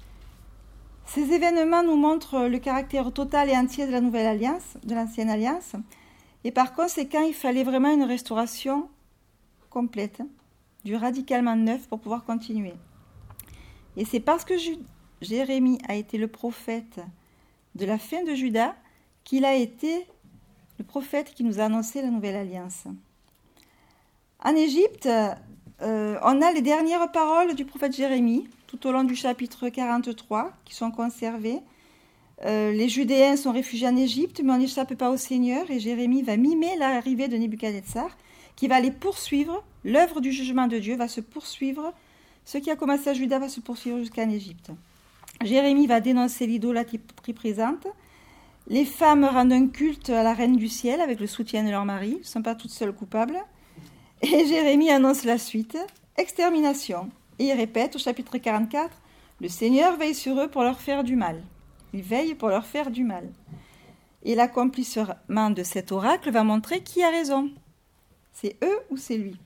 Speaker 1: Ces événements nous montrent le caractère total et entier de la nouvelle alliance, de l'ancienne alliance, et par conséquent, il fallait vraiment une restauration complète, du radicalement neuf pour pouvoir continuer. Et c'est parce que Jérémie a été le prophète de la fin de Juda qu'il a été le prophète qui nous a annoncé la nouvelle alliance. En Égypte, on a les dernières paroles du prophète Jérémie, tout au long du chapitre 43, qui sont conservées. Les Judéens sont réfugiés en Égypte, mais on n'échappe pas au Seigneur, et Jérémie va mimer l'arrivée de Nebuchadnezzar, qui va les poursuivre. L'œuvre du jugement de Dieu va se poursuivre. Ce qui a commencé à Juda va se poursuivre jusqu'en Égypte. Jérémie va dénoncer l'idolâtrie présente. Les femmes rendent un culte à la reine du ciel avec le soutien de leur mari. Elles ne sont pas toutes seules coupables. Et Jérémie annonce la suite, extermination. Et il répète au chapitre 44, « Le Seigneur veille sur eux pour leur faire du mal. » Il veille pour leur faire du mal. Et l'accomplissement de cet oracle va montrer qui a raison. C'est eux ou c'est lui.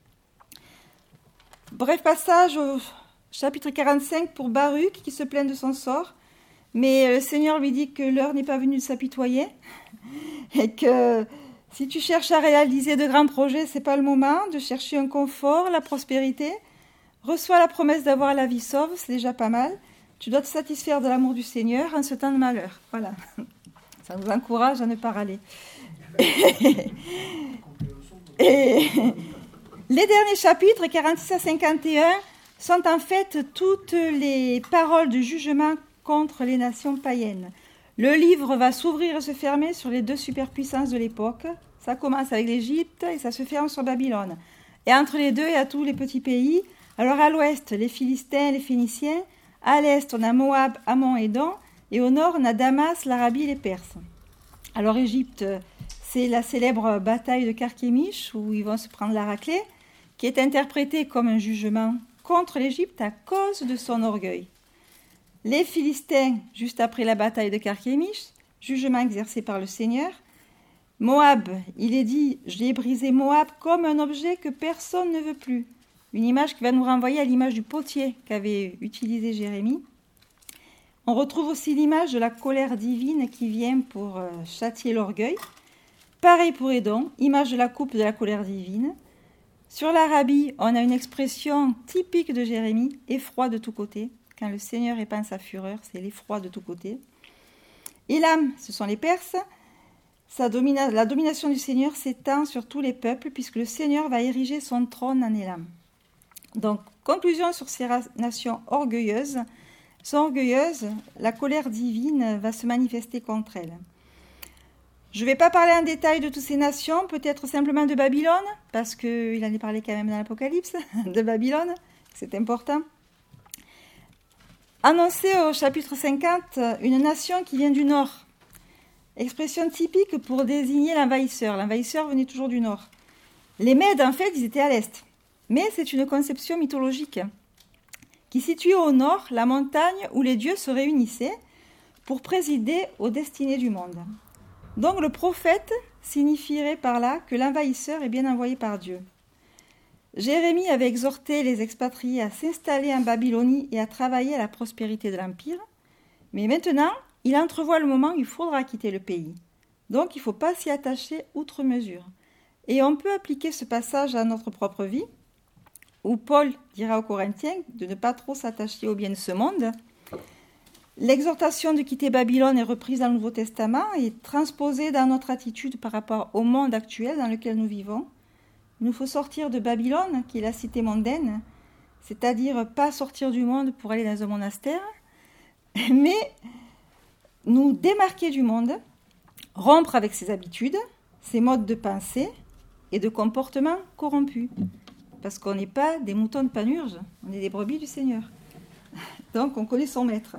Speaker 1: Bref passage au chapitre 45 pour Baruch qui se plaint de son sort. Mais le Seigneur lui dit que l'heure n'est pas venue de s'apitoyer et que si tu cherches à réaliser de grands projets, ce n'est pas le moment de chercher un confort, la prospérité. Reçois la promesse d'avoir la vie sauve, c'est déjà pas mal. Tu dois te satisfaire de l'amour du Seigneur en ce temps de malheur. Voilà, ça nous encourage à ne pas râler. Et les derniers chapitres, 46 à 51, sont en fait toutes les paroles de jugement contre les nations païennes. Le livre va s'ouvrir et se fermer sur les deux superpuissances de l'époque. Ça commence avec l'Égypte et ça se ferme sur Babylone. Et entre les deux, il y a tous les petits pays. Alors à l'ouest, les Philistins, les Phéniciens. À l'est, on a Moab, Ammon, Édom. Et au nord, on a Damas, l'Arabie et les Perses. Alors Égypte, c'est la célèbre bataille de Carchemish, où ils vont se prendre la raclée, qui est interprétée comme un jugement contre l'Égypte à cause de son orgueil. Les Philistins, juste après la bataille de Carchemish, jugement exercé par le Seigneur. Moab, il est dit « J'ai brisé Moab comme un objet que personne ne veut plus ». Une image qui va nous renvoyer à l'image du potier qu'avait utilisé Jérémie. On retrouve aussi l'image de la colère divine qui vient pour châtier l'orgueil. Pareil pour Édom, image de la coupe de la colère divine. Sur l'Arabie, on a une expression typique de Jérémie, effroi de tous côtés. Quand le Seigneur épand sa fureur, c'est l'effroi de tous côtés. Élam, ce sont les Perses. La domination du Seigneur s'étend sur tous les peuples, puisque le Seigneur va ériger son trône en Élam. Donc, conclusion sur ces nations orgueilleuses. Sont orgueilleuses, la colère divine va se manifester contre elles. Je ne vais pas parler en détail de toutes ces nations, peut-être simplement de Babylone, parce qu'il en est parlé quand même dans l'Apocalypse, de Babylone, c'est important. Annoncé au chapitre 50, une nation qui vient du nord. Expression typique pour désigner l'envahisseur. L'envahisseur venait toujours du nord. Les Mèdes, en fait, ils étaient à l'est. Mais c'est une conception mythologique qui situait au nord la montagne où les dieux se réunissaient pour présider aux destinées du monde. Donc le prophète signifierait par là que l'envahisseur est bien envoyé par Dieu. Jérémie avait exhorté les expatriés à s'installer en Babylonie et à travailler à la prospérité de l'Empire. Mais maintenant, il entrevoit le moment où il faudra quitter le pays. Donc il ne faut pas s'y attacher outre mesure. Et on peut appliquer ce passage à notre propre vie, où Paul dira aux Corinthiens de ne pas trop s'attacher aux biens de ce monde. L'exhortation de quitter Babylone est reprise dans le Nouveau Testament et transposée dans notre attitude par rapport au monde actuel dans lequel nous vivons. Il nous faut sortir de Babylone, qui est la cité mondaine, c'est-à-dire pas sortir du monde pour aller dans un monastère, mais nous démarquer du monde, rompre avec ses habitudes, ses modes de pensée et de comportement corrompus. Parce qu'on n'est pas des moutons de Panurge, on est des brebis du Seigneur. Donc on connaît son maître.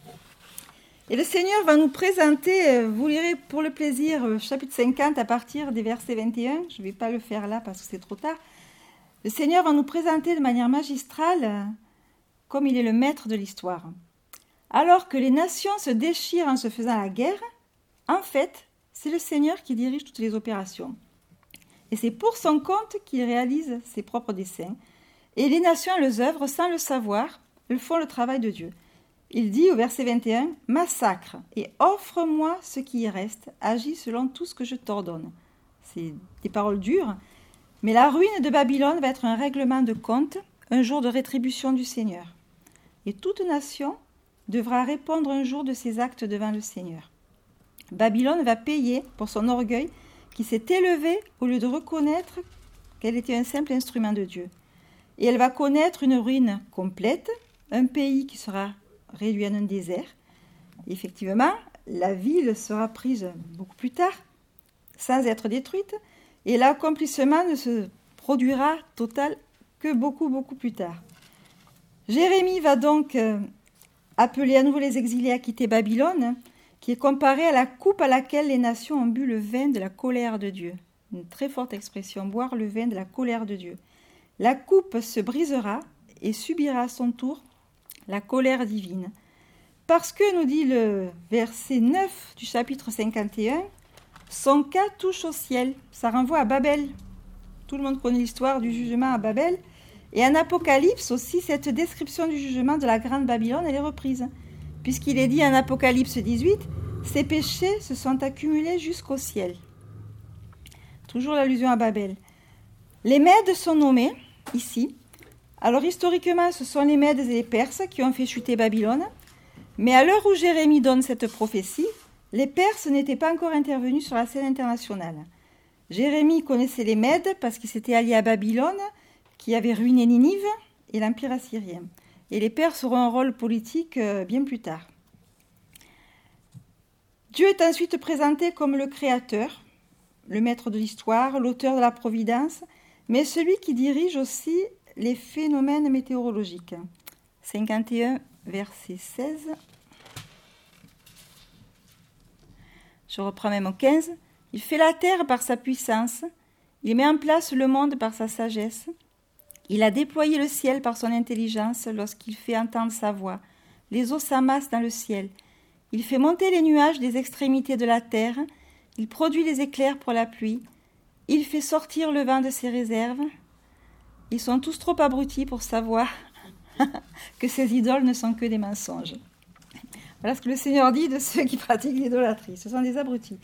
Speaker 1: Et le Seigneur va nous présenter, vous lirez pour le plaisir, chapitre 50 à partir des versets 21. Je ne vais pas le faire là parce que c'est trop tard. Le Seigneur va nous présenter de manière magistrale comme il est le maître de l'histoire. Alors que les nations se déchirent en se faisant la guerre, en fait, c'est le Seigneur qui dirige toutes les opérations. Et c'est pour son compte qu'il réalise ses propres desseins. Et les nations elles œuvrent sans le savoir, elles font le travail de Dieu. Il dit au verset 21, « Massacre et offre-moi ce qui y reste, agis selon tout ce que je t'ordonne. » C'est des paroles dures, mais la ruine de Babylone va être un règlement de compte, un jour de rétribution du Seigneur. Et toute nation devra répondre un jour de ses actes devant le Seigneur. Babylone va payer pour son orgueil qui s'est élevé au lieu de reconnaître qu'elle était un simple instrument de Dieu. Et elle va connaître une ruine complète, un pays qui sera réduit en un désert. Et effectivement, la ville sera prise beaucoup plus tard, sans être détruite, et l'accomplissement ne se produira total que beaucoup plus tard. Jérémie va donc appeler à nouveau les exilés à quitter Babylone, qui est comparée à la coupe à laquelle les nations ont bu le vin de la colère de Dieu. Une très forte expression, boire le vin de la colère de Dieu. La coupe se brisera et subira à son tour la colère divine. Parce que, nous dit le verset 9 du chapitre 51, son cas touche au ciel. Ça renvoie à Babel. Tout le monde connaît l'histoire du jugement à Babel. Et en Apocalypse aussi, cette description du jugement de la grande Babylone, elle est reprise. Puisqu'il est dit en Apocalypse 18, ses péchés se sont accumulés jusqu'au ciel. Toujours l'allusion à Babel. Les Mèdes sont nommés ici. Alors historiquement, ce sont les Mèdes et les Perses qui ont fait chuter Babylone. Mais à l'heure où Jérémie donne cette prophétie, les Perses n'étaient pas encore intervenus sur la scène internationale. Jérémie connaissait les Mèdes parce qu'ils s'étaient alliés à Babylone, qui avait ruiné Ninive, et l'Empire assyrien. Et les Perses auront un rôle politique bien plus tard. Dieu est ensuite présenté comme le créateur, le maître de l'histoire, l'auteur de la providence, mais celui qui dirige aussi les phénomènes météorologiques. 51, verset 16. Je reprends même au 15. Il fait la terre par sa puissance, il met en place le monde par sa sagesse, il a déployé le ciel par son intelligence lorsqu'il fait entendre sa voix. Les eaux s'amassent dans le ciel. Il fait monter les nuages des extrémités de la terre, il produit les éclairs pour la pluie, il fait sortir le vent de ses réserves. Ils sont tous trop abrutis pour savoir que ces idoles ne sont que des mensonges. Voilà ce que le Seigneur dit de ceux qui pratiquent l'idolâtrie. Ce sont des abrutis.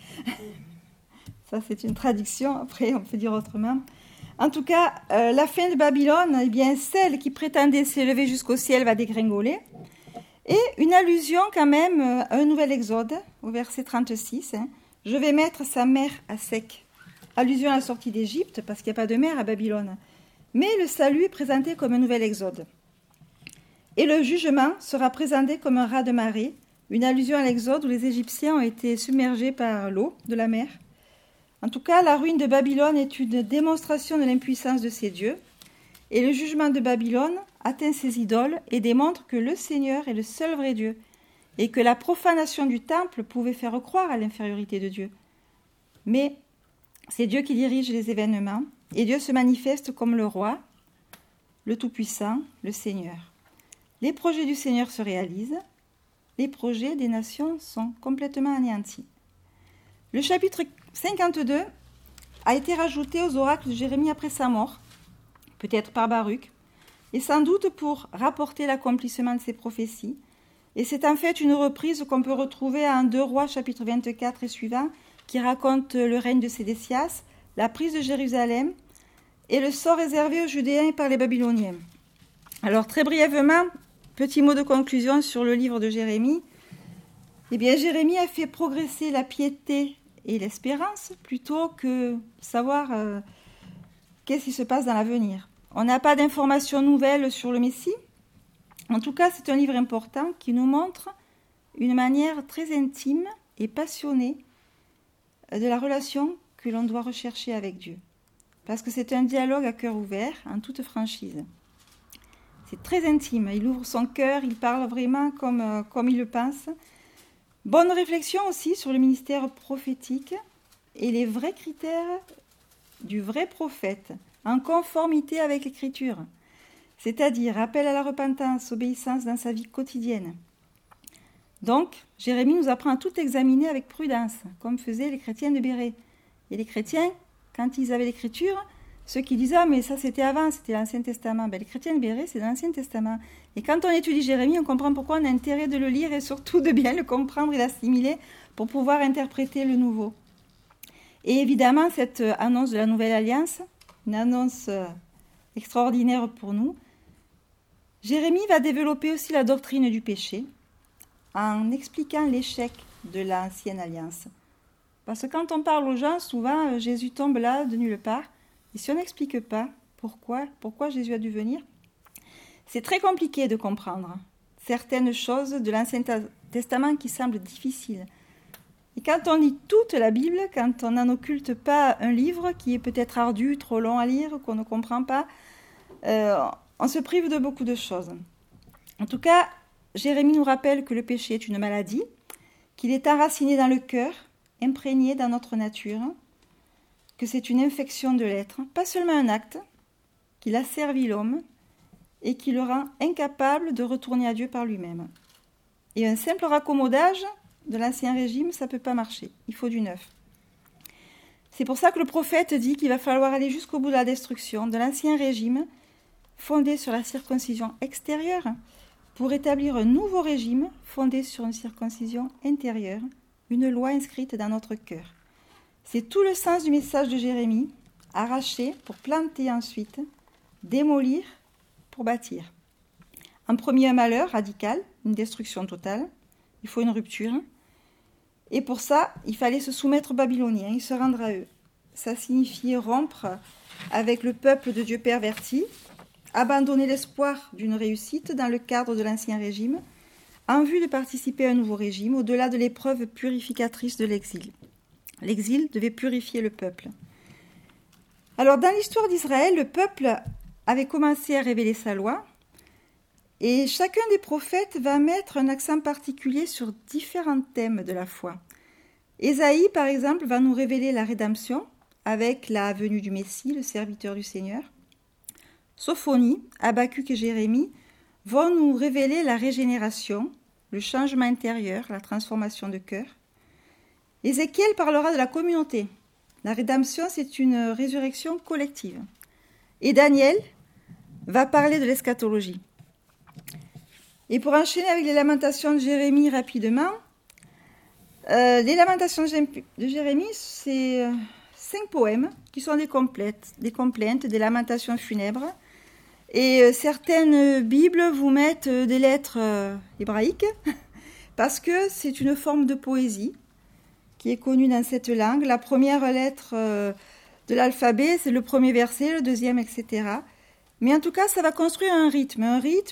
Speaker 1: Ça, c'est une traduction. Après, on peut dire autrement. En tout cas, la fin de Babylone, eh bien, celle qui prétendait s'élever jusqu'au ciel va dégringoler. Et une allusion quand même à un nouvel exode, au verset 36. Je vais mettre sa mer à sec. Allusion à la sortie d'Égypte, parce qu'il n'y a pas de mer à Babylone. Mais le salut est présenté comme un nouvel exode. Et le jugement sera présenté comme un raz de marée, une allusion à l'exode où les Égyptiens ont été submergés par l'eau de la mer. En tout cas, la ruine de Babylone est une démonstration de l'impuissance de ses dieux. Et le jugement de Babylone atteint ses idoles et démontre que le Seigneur est le seul vrai Dieu et que la profanation du temple pouvait faire croire à l'infériorité de Dieu. Mais c'est Dieu qui dirige les événements et Dieu se manifeste comme le roi, le Tout-Puissant, le Seigneur. Les projets du Seigneur se réalisent, les projets des nations sont complètement anéantis. Le chapitre 52 a été rajouté aux oracles de Jérémie après sa mort, peut-être par Baruch, et sans doute pour rapporter l'accomplissement de ses prophéties. Et c'est en fait une reprise qu'on peut retrouver en 2 Rois, chapitre 24 et suivant, qui raconte le règne de Sédécias, la prise de Jérusalem et le sort réservé aux Judéens par les Babyloniens. Alors très brièvement, petit mot de conclusion sur le livre de Jérémie. Eh bien, Jérémie a fait progresser la piété et l'espérance plutôt que savoir qu'est-ce qui se passe dans l'avenir. On n'a pas d'informations nouvelles sur le Messie. En tout cas, c'est un livre important qui nous montre une manière très intime et passionnée de la relation que l'on doit rechercher avec Dieu. Parce que c'est un dialogue à cœur ouvert, en toute franchise. C'est très intime, il ouvre son cœur, il parle vraiment comme il le pense. Bonne réflexion aussi sur le ministère prophétique et les vrais critères du vrai prophète, en conformité avec l'Écriture, c'est-à-dire appel à la repentance, obéissance dans sa vie quotidienne. Donc, Jérémie nous apprend à tout examiner avec prudence, comme faisaient les chrétiens de Bérée. Et les chrétiens, quand ils avaient l'Écriture, ceux qui disaient « Ah, mais ça c'était avant, c'était l'Ancien Testament ». Les chrétiens de Bérée, c'est dans l'Ancien Testament. Et quand on étudie Jérémie, on comprend pourquoi on a intérêt de le lire et surtout de bien le comprendre et l'assimiler pour pouvoir interpréter le nouveau. Et évidemment, cette annonce de la Nouvelle Alliance, une annonce extraordinaire pour nous, Jérémie va développer aussi la doctrine du péché en expliquant l'échec de l'Ancienne Alliance. Parce que quand on parle aux gens, souvent Jésus tombe là de nulle part. Et si on n'explique pas pourquoi Jésus a dû venir, c'est très compliqué de comprendre certaines choses de l'Ancien Testament qui semblent difficiles. Et quand on lit toute la Bible, quand on n'en occulte pas un livre qui est peut-être ardu, trop long à lire, qu'on ne comprend pas, on se prive de beaucoup de choses. En tout cas, Jérémie nous rappelle que le péché est une maladie, qu'il est enraciné dans le cœur, imprégné dans notre nature, que c'est une infection de l'être, pas seulement un acte, qu'il asservit l'homme et qui le rend incapable de retourner à Dieu par lui-même. Et un simple raccommodage de l'Ancien Régime, ça ne peut pas marcher, il faut du neuf. C'est pour ça que le prophète dit qu'il va falloir aller jusqu'au bout de la destruction de l'Ancien Régime, fondé sur la circoncision extérieure, pour établir un nouveau régime fondé sur une circoncision intérieure, une loi inscrite dans notre cœur. C'est tout le sens du message de Jérémie, arracher pour planter ensuite, démolir pour bâtir. En premier, un malheur radical, une destruction totale, il faut une rupture. Et pour ça, il fallait se soumettre aux Babyloniens et se rendre à eux. Ça signifiait rompre avec le peuple de Dieu perverti, abandonner l'espoir d'une réussite dans le cadre de l'Ancien Régime, en vue de participer à un nouveau régime, au-delà de l'épreuve purificatrice de l'exil. L'exil devait purifier le peuple. Alors, dans l'histoire d'Israël, le peuple avait commencé à révéler sa loi, et chacun des prophètes va mettre un accent particulier sur différents thèmes de la foi. Ésaïe, par exemple, va nous révéler la rédemption, avec la venue du Messie, le serviteur du Seigneur. Sophonie, Habacuc et Jérémie vont nous révéler la régénération, le changement intérieur, la transformation de cœur. Ézéchiel parlera de la communauté. La rédemption, c'est une résurrection collective. Et Daniel va parler de l'eschatologie. Et pour enchaîner avec les lamentations de Jérémie rapidement, les lamentations de Jérémie, c'est 5 poèmes qui sont des complaintes, des lamentations funèbres. Et certaines Bibles vous mettent des lettres hébraïques parce que c'est une forme de poésie qui est connue dans cette langue. La première lettre de l'alphabet, c'est le premier verset, le deuxième, etc. Mais en tout cas, ça va construire un rythme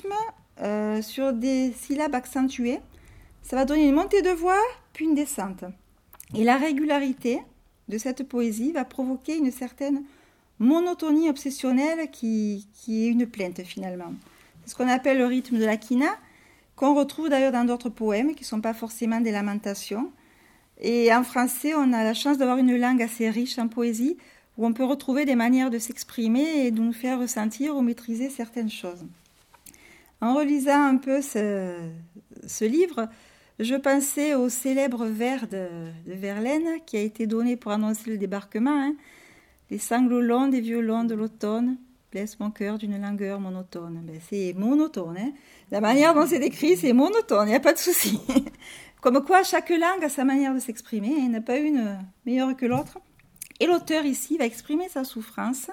Speaker 1: sur des syllabes accentuées. Ça va donner une montée de voix, puis une descente. Et la régularité de cette poésie va provoquer une certaine monotonie obsessionnelle qui est une plainte finalement. C'est ce qu'on appelle le rythme de la quina, qu'on retrouve d'ailleurs dans d'autres poèmes qui ne sont pas forcément des lamentations. Et en français, on a la chance d'avoir une langue assez riche en poésie, où on peut retrouver des manières de s'exprimer et de nous faire ressentir ou maîtriser certaines choses. En relisant un peu ce livre, je pensais au célèbre vers de Verlaine qui a été donné pour annoncer le débarquement. Les sanglots longs des violons de l'automne blessent mon cœur d'une langueur monotone. C'est monotone. La manière dont c'est écrit, c'est monotone, il n'y a pas de souci. Comme quoi, chaque langue a sa manière de s'exprimer. Il n'y en a pas une meilleure que l'autre. Et l'auteur ici va exprimer sa souffrance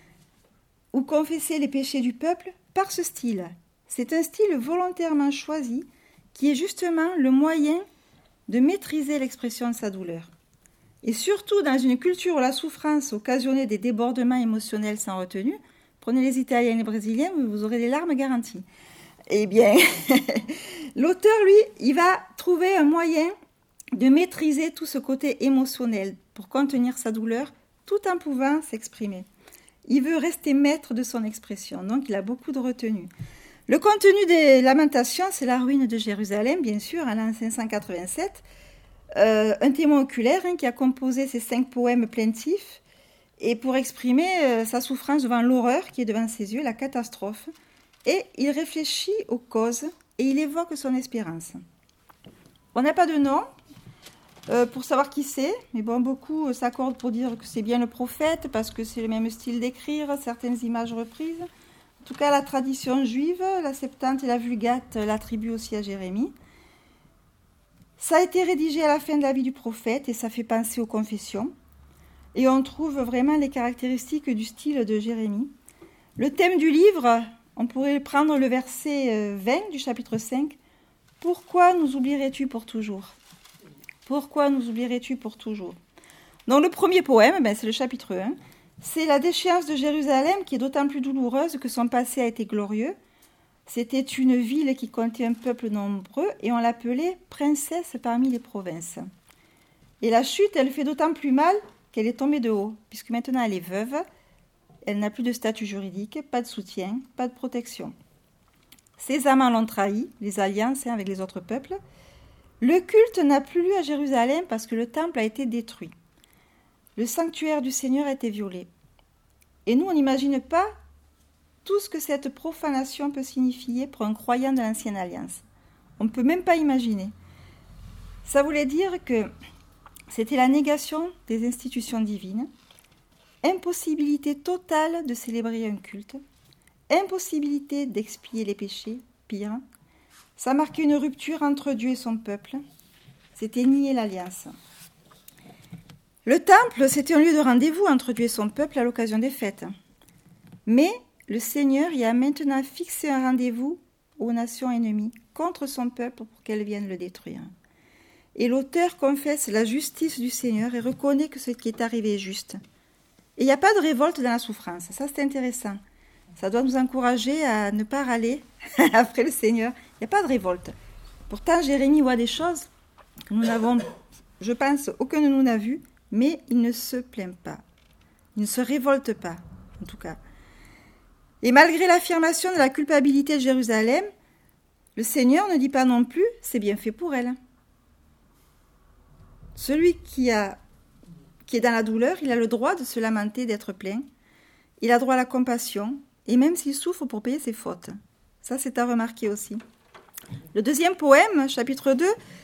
Speaker 1: ou confesser les péchés du peuple par ce style. C'est un style volontairement choisi qui est justement le moyen de maîtriser l'expression de sa douleur. Et surtout dans une culture où la souffrance occasionnait des débordements émotionnels sans retenue, prenez les Italiens et les Brésiliens, vous aurez des larmes garanties. Eh bien, l'auteur, lui, il va trouver un moyen de maîtriser tout ce côté émotionnel pour contenir sa douleur tout en pouvant s'exprimer. Il veut rester maître de son expression, donc il a beaucoup de retenue. Le contenu des lamentations, c'est la ruine de Jérusalem, bien sûr, en l'an 587. Un témoin oculaire qui a composé ces 5 poèmes plaintifs et pour exprimer sa souffrance devant l'horreur qui est devant ses yeux, la catastrophe. Et il réfléchit aux causes et il évoque son espérance. On n'a pas de nom pour savoir qui c'est, mais bon, beaucoup s'accordent pour dire que c'est bien le prophète parce que c'est le même style d'écrire, certaines images reprises. En tout cas, la tradition juive, la Septante et la Vulgate l'attribuent aussi à Jérémie. Ça a été rédigé à la fin de la vie du prophète et ça fait penser aux confessions. Et on trouve vraiment les caractéristiques du style de Jérémie. Le thème du livre, on pourrait prendre le verset 20 du chapitre 5. « Pourquoi nous oublierais-tu pour toujours ?» Pourquoi nous oublierais-tu pour toujours ? Donc le premier poème, c'est le chapitre 1. C'est la déchéance de Jérusalem qui est d'autant plus douloureuse que son passé a été glorieux. C'était une ville qui comptait un peuple nombreux et on l'appelait princesse parmi les provinces. Et la chute, elle fait d'autant plus mal qu'elle est tombée de haut, puisque maintenant elle est veuve, elle n'a plus de statut juridique, pas de soutien, pas de protection. Ses amants l'ont trahi, les alliances avec les autres peuples. Le culte n'a plus lieu à Jérusalem parce que le temple a été détruit. Le sanctuaire du Seigneur a été violé. Et nous, on n'imagine pas tout ce que cette profanation peut signifier pour un croyant de l'Ancienne Alliance. On ne peut même pas imaginer. Ça voulait dire que c'était la négation des institutions divines, impossibilité totale de célébrer un culte, impossibilité d'expier les péchés, pire. Ça marquait une rupture entre Dieu et son peuple. C'était nier l'alliance. Le temple, c'était un lieu de rendez-vous entre Dieu et son peuple à l'occasion des fêtes. Mais le Seigneur y a maintenant fixé un rendez-vous aux nations ennemies contre son peuple pour qu'elles viennent le détruire. Et l'auteur confesse la justice du Seigneur et reconnaît que ce qui est arrivé est juste. Et il n'y a pas de révolte dans la souffrance. Ça, c'est intéressant. Ça doit nous encourager à ne pas râler après le Seigneur. Il n'y a pas de révolte. Pourtant, Jérémie voit des choses que nous n'avons, je pense, aucun de nous n'a vues, mais il ne se plaint pas. Il ne se révolte pas, en tout cas. Et malgré l'affirmation de la culpabilité de Jérusalem, le Seigneur ne dit pas non plus « c'est bien fait pour elle ». Celui qui est dans la douleur, il a le droit de se lamenter, d'être plaint. Il a droit à la compassion, et même s'il souffre pour payer ses fautes. Ça, c'est à remarquer aussi. Le deuxième poème, chapitre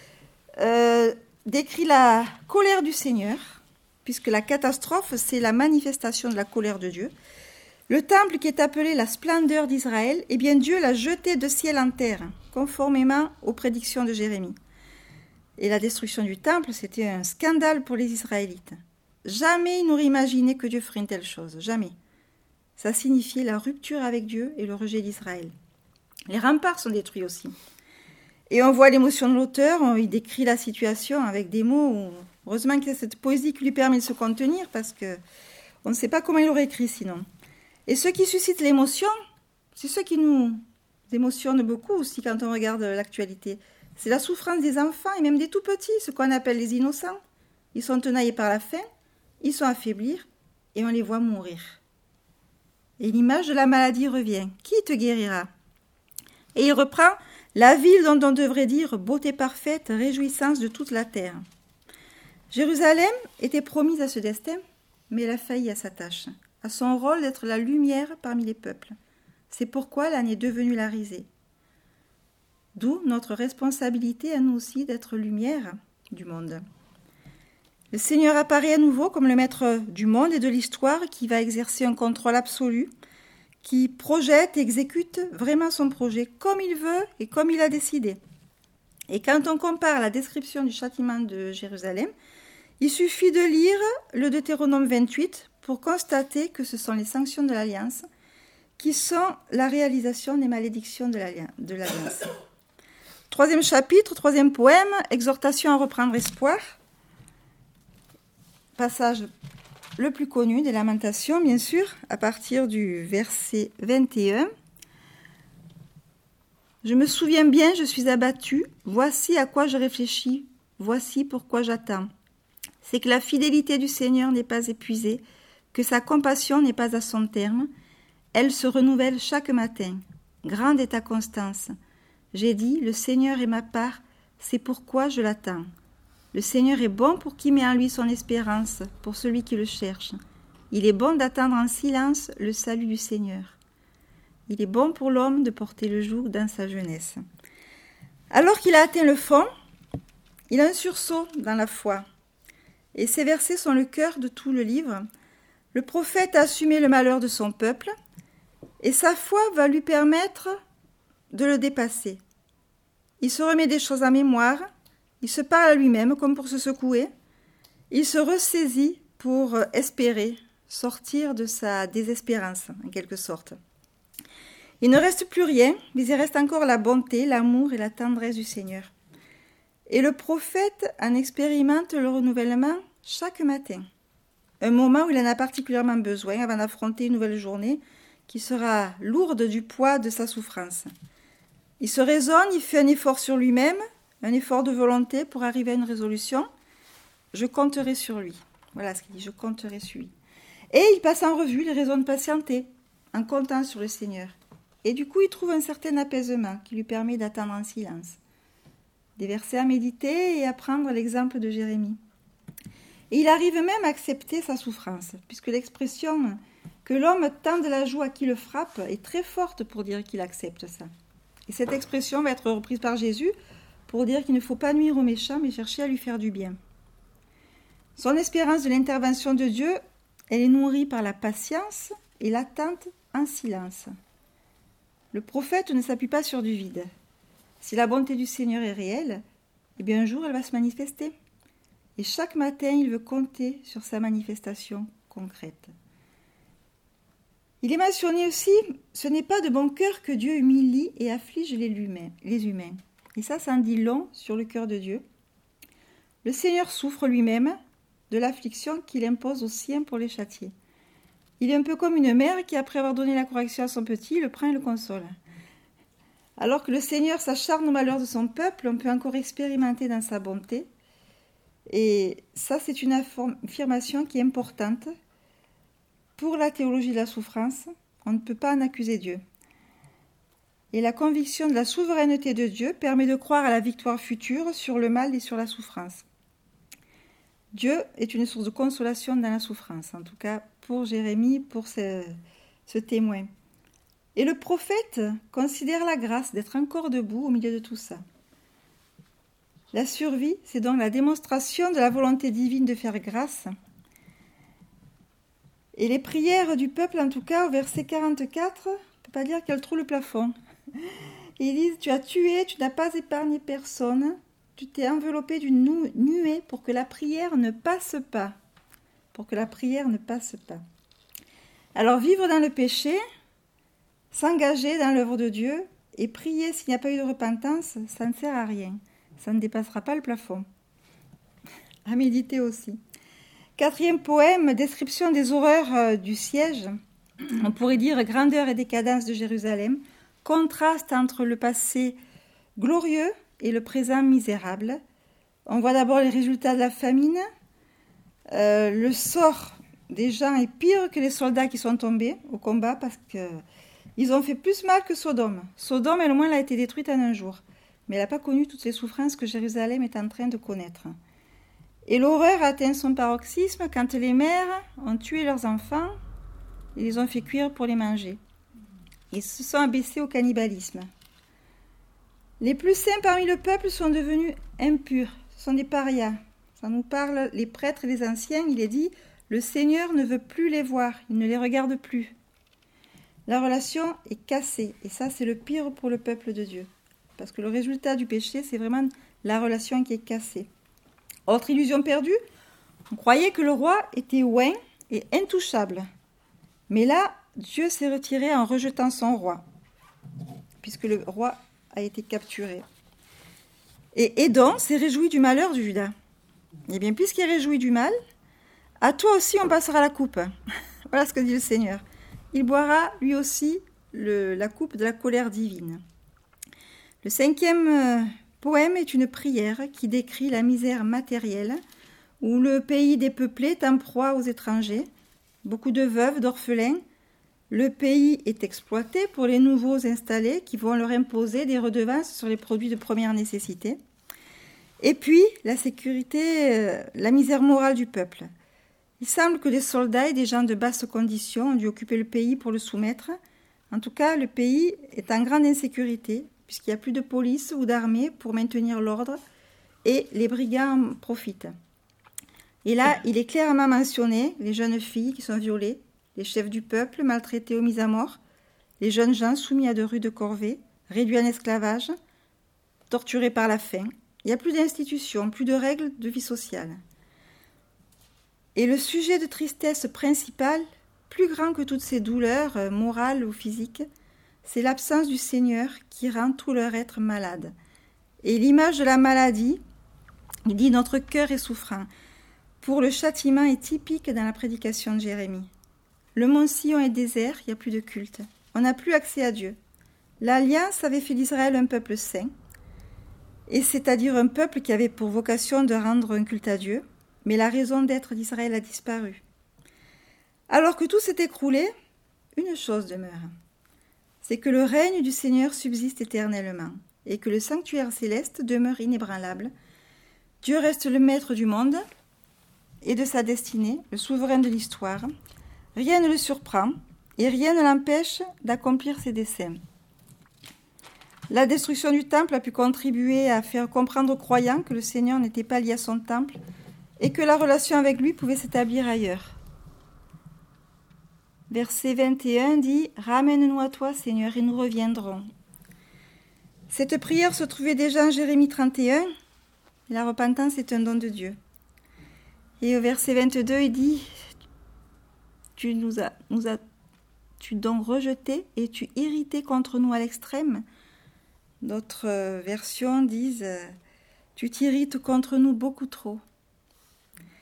Speaker 1: 2, décrit la colère du Seigneur, puisque la catastrophe, c'est la manifestation de la colère de Dieu. Le temple qui est appelé la splendeur d'Israël, eh bien Dieu l'a jeté de ciel en terre, conformément aux prédictions de Jérémie. Et la destruction du temple, c'était un scandale pour les Israélites. Jamais ils n'auraient imaginé que Dieu ferait une telle chose, jamais. Ça signifiait la rupture avec Dieu et le rejet d'Israël. Les remparts sont détruits aussi. Et on voit l'émotion de l'auteur, il décrit la situation avec des mots. Heureusement qu'il y a cette poésie qui lui permet de se contenir, parce qu'on ne sait pas comment il aurait écrit sinon. Et ce qui suscite l'émotion, c'est ce qui nous émotionne beaucoup aussi quand on regarde l'actualité. C'est la souffrance des enfants et même des tout-petits, ce qu'on appelle les innocents. Ils sont tenaillés par la faim, ils sont affaiblis et on les voit mourir. Et l'image de la maladie revient. Qui te guérira ? Et il reprend la ville dont on devrait dire beauté parfaite, réjouissance de toute la terre. Jérusalem était promise à ce destin, mais elle a failli à sa tâche, à son rôle d'être la lumière parmi les peuples. C'est pourquoi elle en est devenue la risée. D'où notre responsabilité à nous aussi d'être lumière du monde. Le Seigneur apparaît à nouveau comme le maître du monde et de l'histoire qui va exercer un contrôle absolu, qui projette et exécute vraiment son projet comme il veut et comme il a décidé. Et quand on compare la description du châtiment de Jérusalem, il suffit de lire le Deutéronome 28 pour constater que ce sont les sanctions de l'Alliance qui sont la réalisation des malédictions de l'Alliance. Troisième chapitre, troisième poème, exhortation à reprendre espoir. Passage le plus connu des Lamentations, bien sûr, à partir du verset 21. Je me souviens bien, je suis abattu, voici à quoi je réfléchis, voici pourquoi j'attends. C'est que la fidélité du Seigneur n'est pas épuisée, que sa compassion n'est pas à son terme, elle se renouvelle chaque matin. Grande est ta constance. J'ai dit, le Seigneur est ma part, c'est pourquoi je l'attends. Le Seigneur est bon pour qui met en lui son espérance, pour celui qui le cherche. Il est bon d'attendre en silence le salut du Seigneur. Il est bon pour l'homme de porter le joug dans sa jeunesse. Alors qu'il a atteint le fond, il a un sursaut dans la foi. Et ces versets sont le cœur de tout le livre. Le prophète a assumé le malheur de son peuple, et sa foi va lui permettre de le dépasser. Il se remet des choses en mémoire, il se parle à lui-même comme pour se secouer, il se ressaisit pour espérer, sortir de sa désespérance, en quelque sorte. Il ne reste plus rien, mais il reste encore la bonté, l'amour et la tendresse du Seigneur. Et le prophète en expérimente le renouvellement chaque matin. Un moment où il en a particulièrement besoin avant d'affronter une nouvelle journée qui sera lourde du poids de sa souffrance. Il se raisonne, il fait un effort sur lui-même, un effort de volonté pour arriver à une résolution. Je compterai sur lui. Voilà ce qu'il dit, je compterai sur lui. Et il passe en revue les raisons de patienter, en comptant sur le Seigneur. Et du coup, il trouve un certain apaisement qui lui permet d'attendre en silence. Des versets à méditer et à prendre l'exemple de Jérémie. Et il arrive même à accepter sa souffrance, puisque l'expression que l'homme tende la joue à qui le frappe est très forte pour dire qu'il accepte ça. Et cette expression va être reprise par Jésus pour dire qu'il ne faut pas nuire au méchant, mais chercher à lui faire du bien. Son espérance de l'intervention de Dieu, elle est nourrie par la patience et l'attente en silence. Le prophète ne s'appuie pas sur du vide. Si la bonté du Seigneur est réelle, eh bien un jour elle va se manifester. Et chaque matin, il veut compter sur sa manifestation concrète. Il est mentionné aussi, ce n'est pas de bon cœur que Dieu humilie et afflige les humains. Et ça en dit long sur le cœur de Dieu. Le Seigneur souffre lui-même de l'affliction qu'il impose aux siens pour les châtier. Il est un peu comme une mère qui, après avoir donné la correction à son petit, le prend et le console. Alors que le Seigneur s'acharne au malheur de son peuple, on peut encore expérimenter dans sa bonté. Et ça, c'est une affirmation qui est importante. Pour la théologie de la souffrance, on ne peut pas en accuser Dieu. Et la conviction de la souveraineté de Dieu permet de croire à la victoire future sur le mal et sur la souffrance. Dieu est une source de consolation dans la souffrance, en tout cas pour Jérémie, pour ce témoin. Et le prophète considère la grâce d'être encore debout au milieu de tout ça. La survie, c'est donc la démonstration de la volonté divine de faire grâce. Et les prières du peuple, en tout cas, au verset 44, on ne peut pas dire qu'elles trouvent le plafond. Ils disent, tu as tué, tu n'as pas épargné personne, tu t'es enveloppé d'une nuée pour que la prière ne passe pas. Pour que la prière ne passe pas. Alors, vivre dans le péché, s'engager dans l'œuvre de Dieu et prier s'il n'y a pas eu de repentance, ça ne sert à rien. Ça ne dépassera pas le plafond. À méditer aussi. 4e poème, description des horreurs du siège. On pourrait dire grandeur et décadence de Jérusalem. Contraste entre le passé glorieux et le présent misérable. On voit d'abord les résultats de la famine. Le sort des gens est pire que les soldats qui sont tombés au combat parce qu'ils ont fait plus mal que Sodome. Sodome, elle, au moins, elle a été détruite en un jour. Mais elle n'a pas connu toutes les souffrances que Jérusalem est en train de connaître. Et l'horreur a atteint son paroxysme quand les mères ont tué leurs enfants et les ont fait cuire pour les manger. Ils se sont abaissés au cannibalisme. Les plus saints parmi le peuple sont devenus impurs. Ce sont des parias. Ça nous parle, les prêtres et les anciens, il est dit, le Seigneur ne veut plus les voir, il ne les regarde plus. La relation est cassée, et ça c'est le pire pour le peuple de Dieu. Parce que le résultat du péché, c'est vraiment la relation qui est cassée. Autre illusion perdue, on croyait que le roi était oint et intouchable. Mais là, Dieu s'est retiré en rejetant son roi, puisque le roi a été capturé. Et Édom s'est réjoui du malheur de Juda. Eh bien, puisqu'il est réjoui du mal, à toi aussi on passera la coupe. Voilà ce que dit le Seigneur. Il boira lui aussi la coupe de la colère divine. Le 5e poème est une prière qui décrit la misère matérielle où le pays dépeuplé est en proie aux étrangers, beaucoup de veuves, d'orphelins. Le pays est exploité pour les nouveaux installés qui vont leur imposer des redevances sur les produits de première nécessité. Et puis, la sécurité, la misère morale du peuple. Il semble que des soldats et des gens de basse condition ont dû occuper le pays pour le soumettre. En tout cas, le pays est en grande insécurité, puisqu'il n'y a plus de police ou d'armée pour maintenir l'ordre, et les brigands en profitent. Et là, il est clairement mentionné les jeunes filles qui sont violées, les chefs du peuple maltraités ou mis à mort, les jeunes gens soumis à de rudes corvées, réduits en esclavage, torturés par la faim. Il n'y a plus d'institutions, plus de règles de vie sociale. Et le sujet de tristesse principal, plus grand que toutes ces douleurs morales ou physiques, c'est l'absence du Seigneur qui rend tout leur être malade. Et l'image de la maladie, il dit « Notre cœur est souffrant ». Pour le châtiment est typique dans la prédication de Jérémie. Le mont Sion est désert, il n'y a plus de culte. On n'a plus accès à Dieu. L'Alliance avait fait d'Israël un peuple saint, et c'est-à-dire un peuple qui avait pour vocation de rendre un culte à Dieu, mais la raison d'être d'Israël a disparu. Alors que tout s'est écroulé, une chose demeure. C'est que le règne du Seigneur subsiste éternellement, et que le sanctuaire céleste demeure inébranlable. Dieu reste le maître du monde et de sa destinée, le souverain de l'histoire. Rien ne le surprend, et rien ne l'empêche d'accomplir ses desseins. La destruction du temple a pu contribuer à faire comprendre aux croyants que le Seigneur n'était pas lié à son temple et que la relation avec lui pouvait s'établir ailleurs. Verset 21 dit « Ramène-nous à toi, Seigneur, et nous reviendrons ». Cette prière se trouvait déjà en Jérémie 31, et la repentance est un don de Dieu. Et au verset 22, il dit « Tu donc rejeté et tu irrité contre nous à l'extrême ». D'autres versions disent « Tu t'irrites contre nous beaucoup trop ».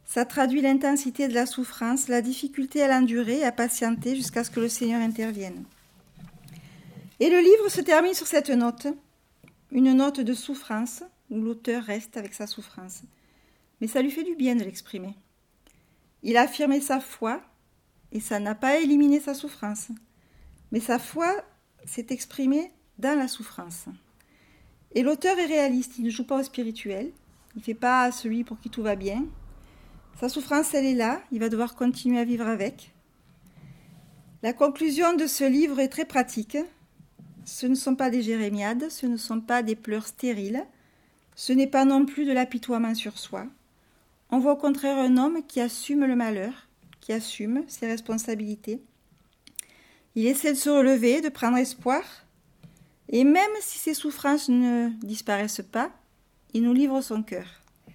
Speaker 1: Ça traduit l'intensité de la souffrance, la difficulté à l'endurer et à patienter jusqu'à ce que le Seigneur intervienne. Et le livre se termine sur cette note, une note de souffrance, où l'auteur reste avec sa souffrance. Mais ça lui fait du bien de l'exprimer. Il a affirmé sa foi, et ça n'a pas éliminé sa souffrance. Mais sa foi s'est exprimée dans la souffrance. Et l'auteur est réaliste, il ne joue pas au spirituel, il ne fait pas celui pour qui tout va bien. Sa souffrance, elle est là, il va devoir continuer à vivre avec. La conclusion de ce livre est très pratique. Ce ne sont pas des jérémiades, ce ne sont pas des pleurs stériles, ce n'est pas non plus de l'apitoiement sur soi. On voit au contraire un homme qui assume le malheur, qui assume ses responsabilités. Il essaie de se relever, de prendre espoir, et même si ses souffrances ne disparaissent pas, il nous livre son cœur.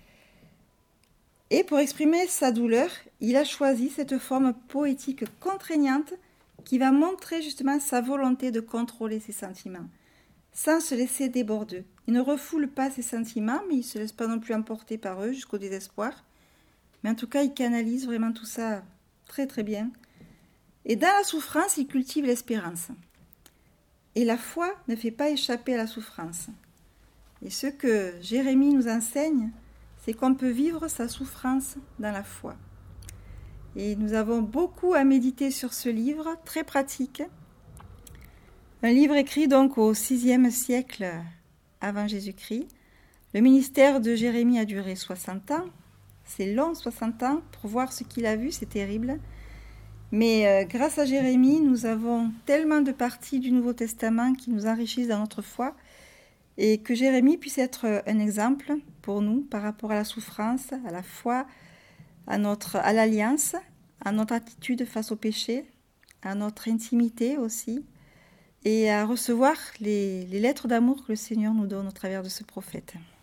Speaker 1: Et pour exprimer sa douleur, il a choisi cette forme poétique contraignante qui va montrer justement sa volonté de contrôler ses sentiments, sans se laisser déborder. Il ne refoule pas ses sentiments, mais il ne se laisse pas non plus emporter par eux jusqu'au désespoir. Mais en tout cas, il canalise vraiment tout ça très très bien. Et dans la souffrance, il cultive l'espérance. Et la foi ne fait pas échapper à la souffrance. Et ce que Jérémie nous enseigne, c'est qu'on peut vivre sa souffrance dans la foi. Et nous avons beaucoup à méditer sur ce livre, très pratique. Un livre écrit donc au VIe siècle avant Jésus-Christ. Le ministère de Jérémie a duré 60 ans. C'est long, 60 ans. Pour voir ce qu'il a vu, c'est terrible. Mais grâce à Jérémie, nous avons tellement de parties du Nouveau Testament qui nous enrichissent dans notre foi. Et que Jérémie puisse être un exemple pour nous par rapport à la souffrance, à la foi, à l'alliance, à notre attitude face au péché, à notre intimité aussi, et à recevoir les lettres d'amour que le Seigneur nous donne au travers de ce prophète.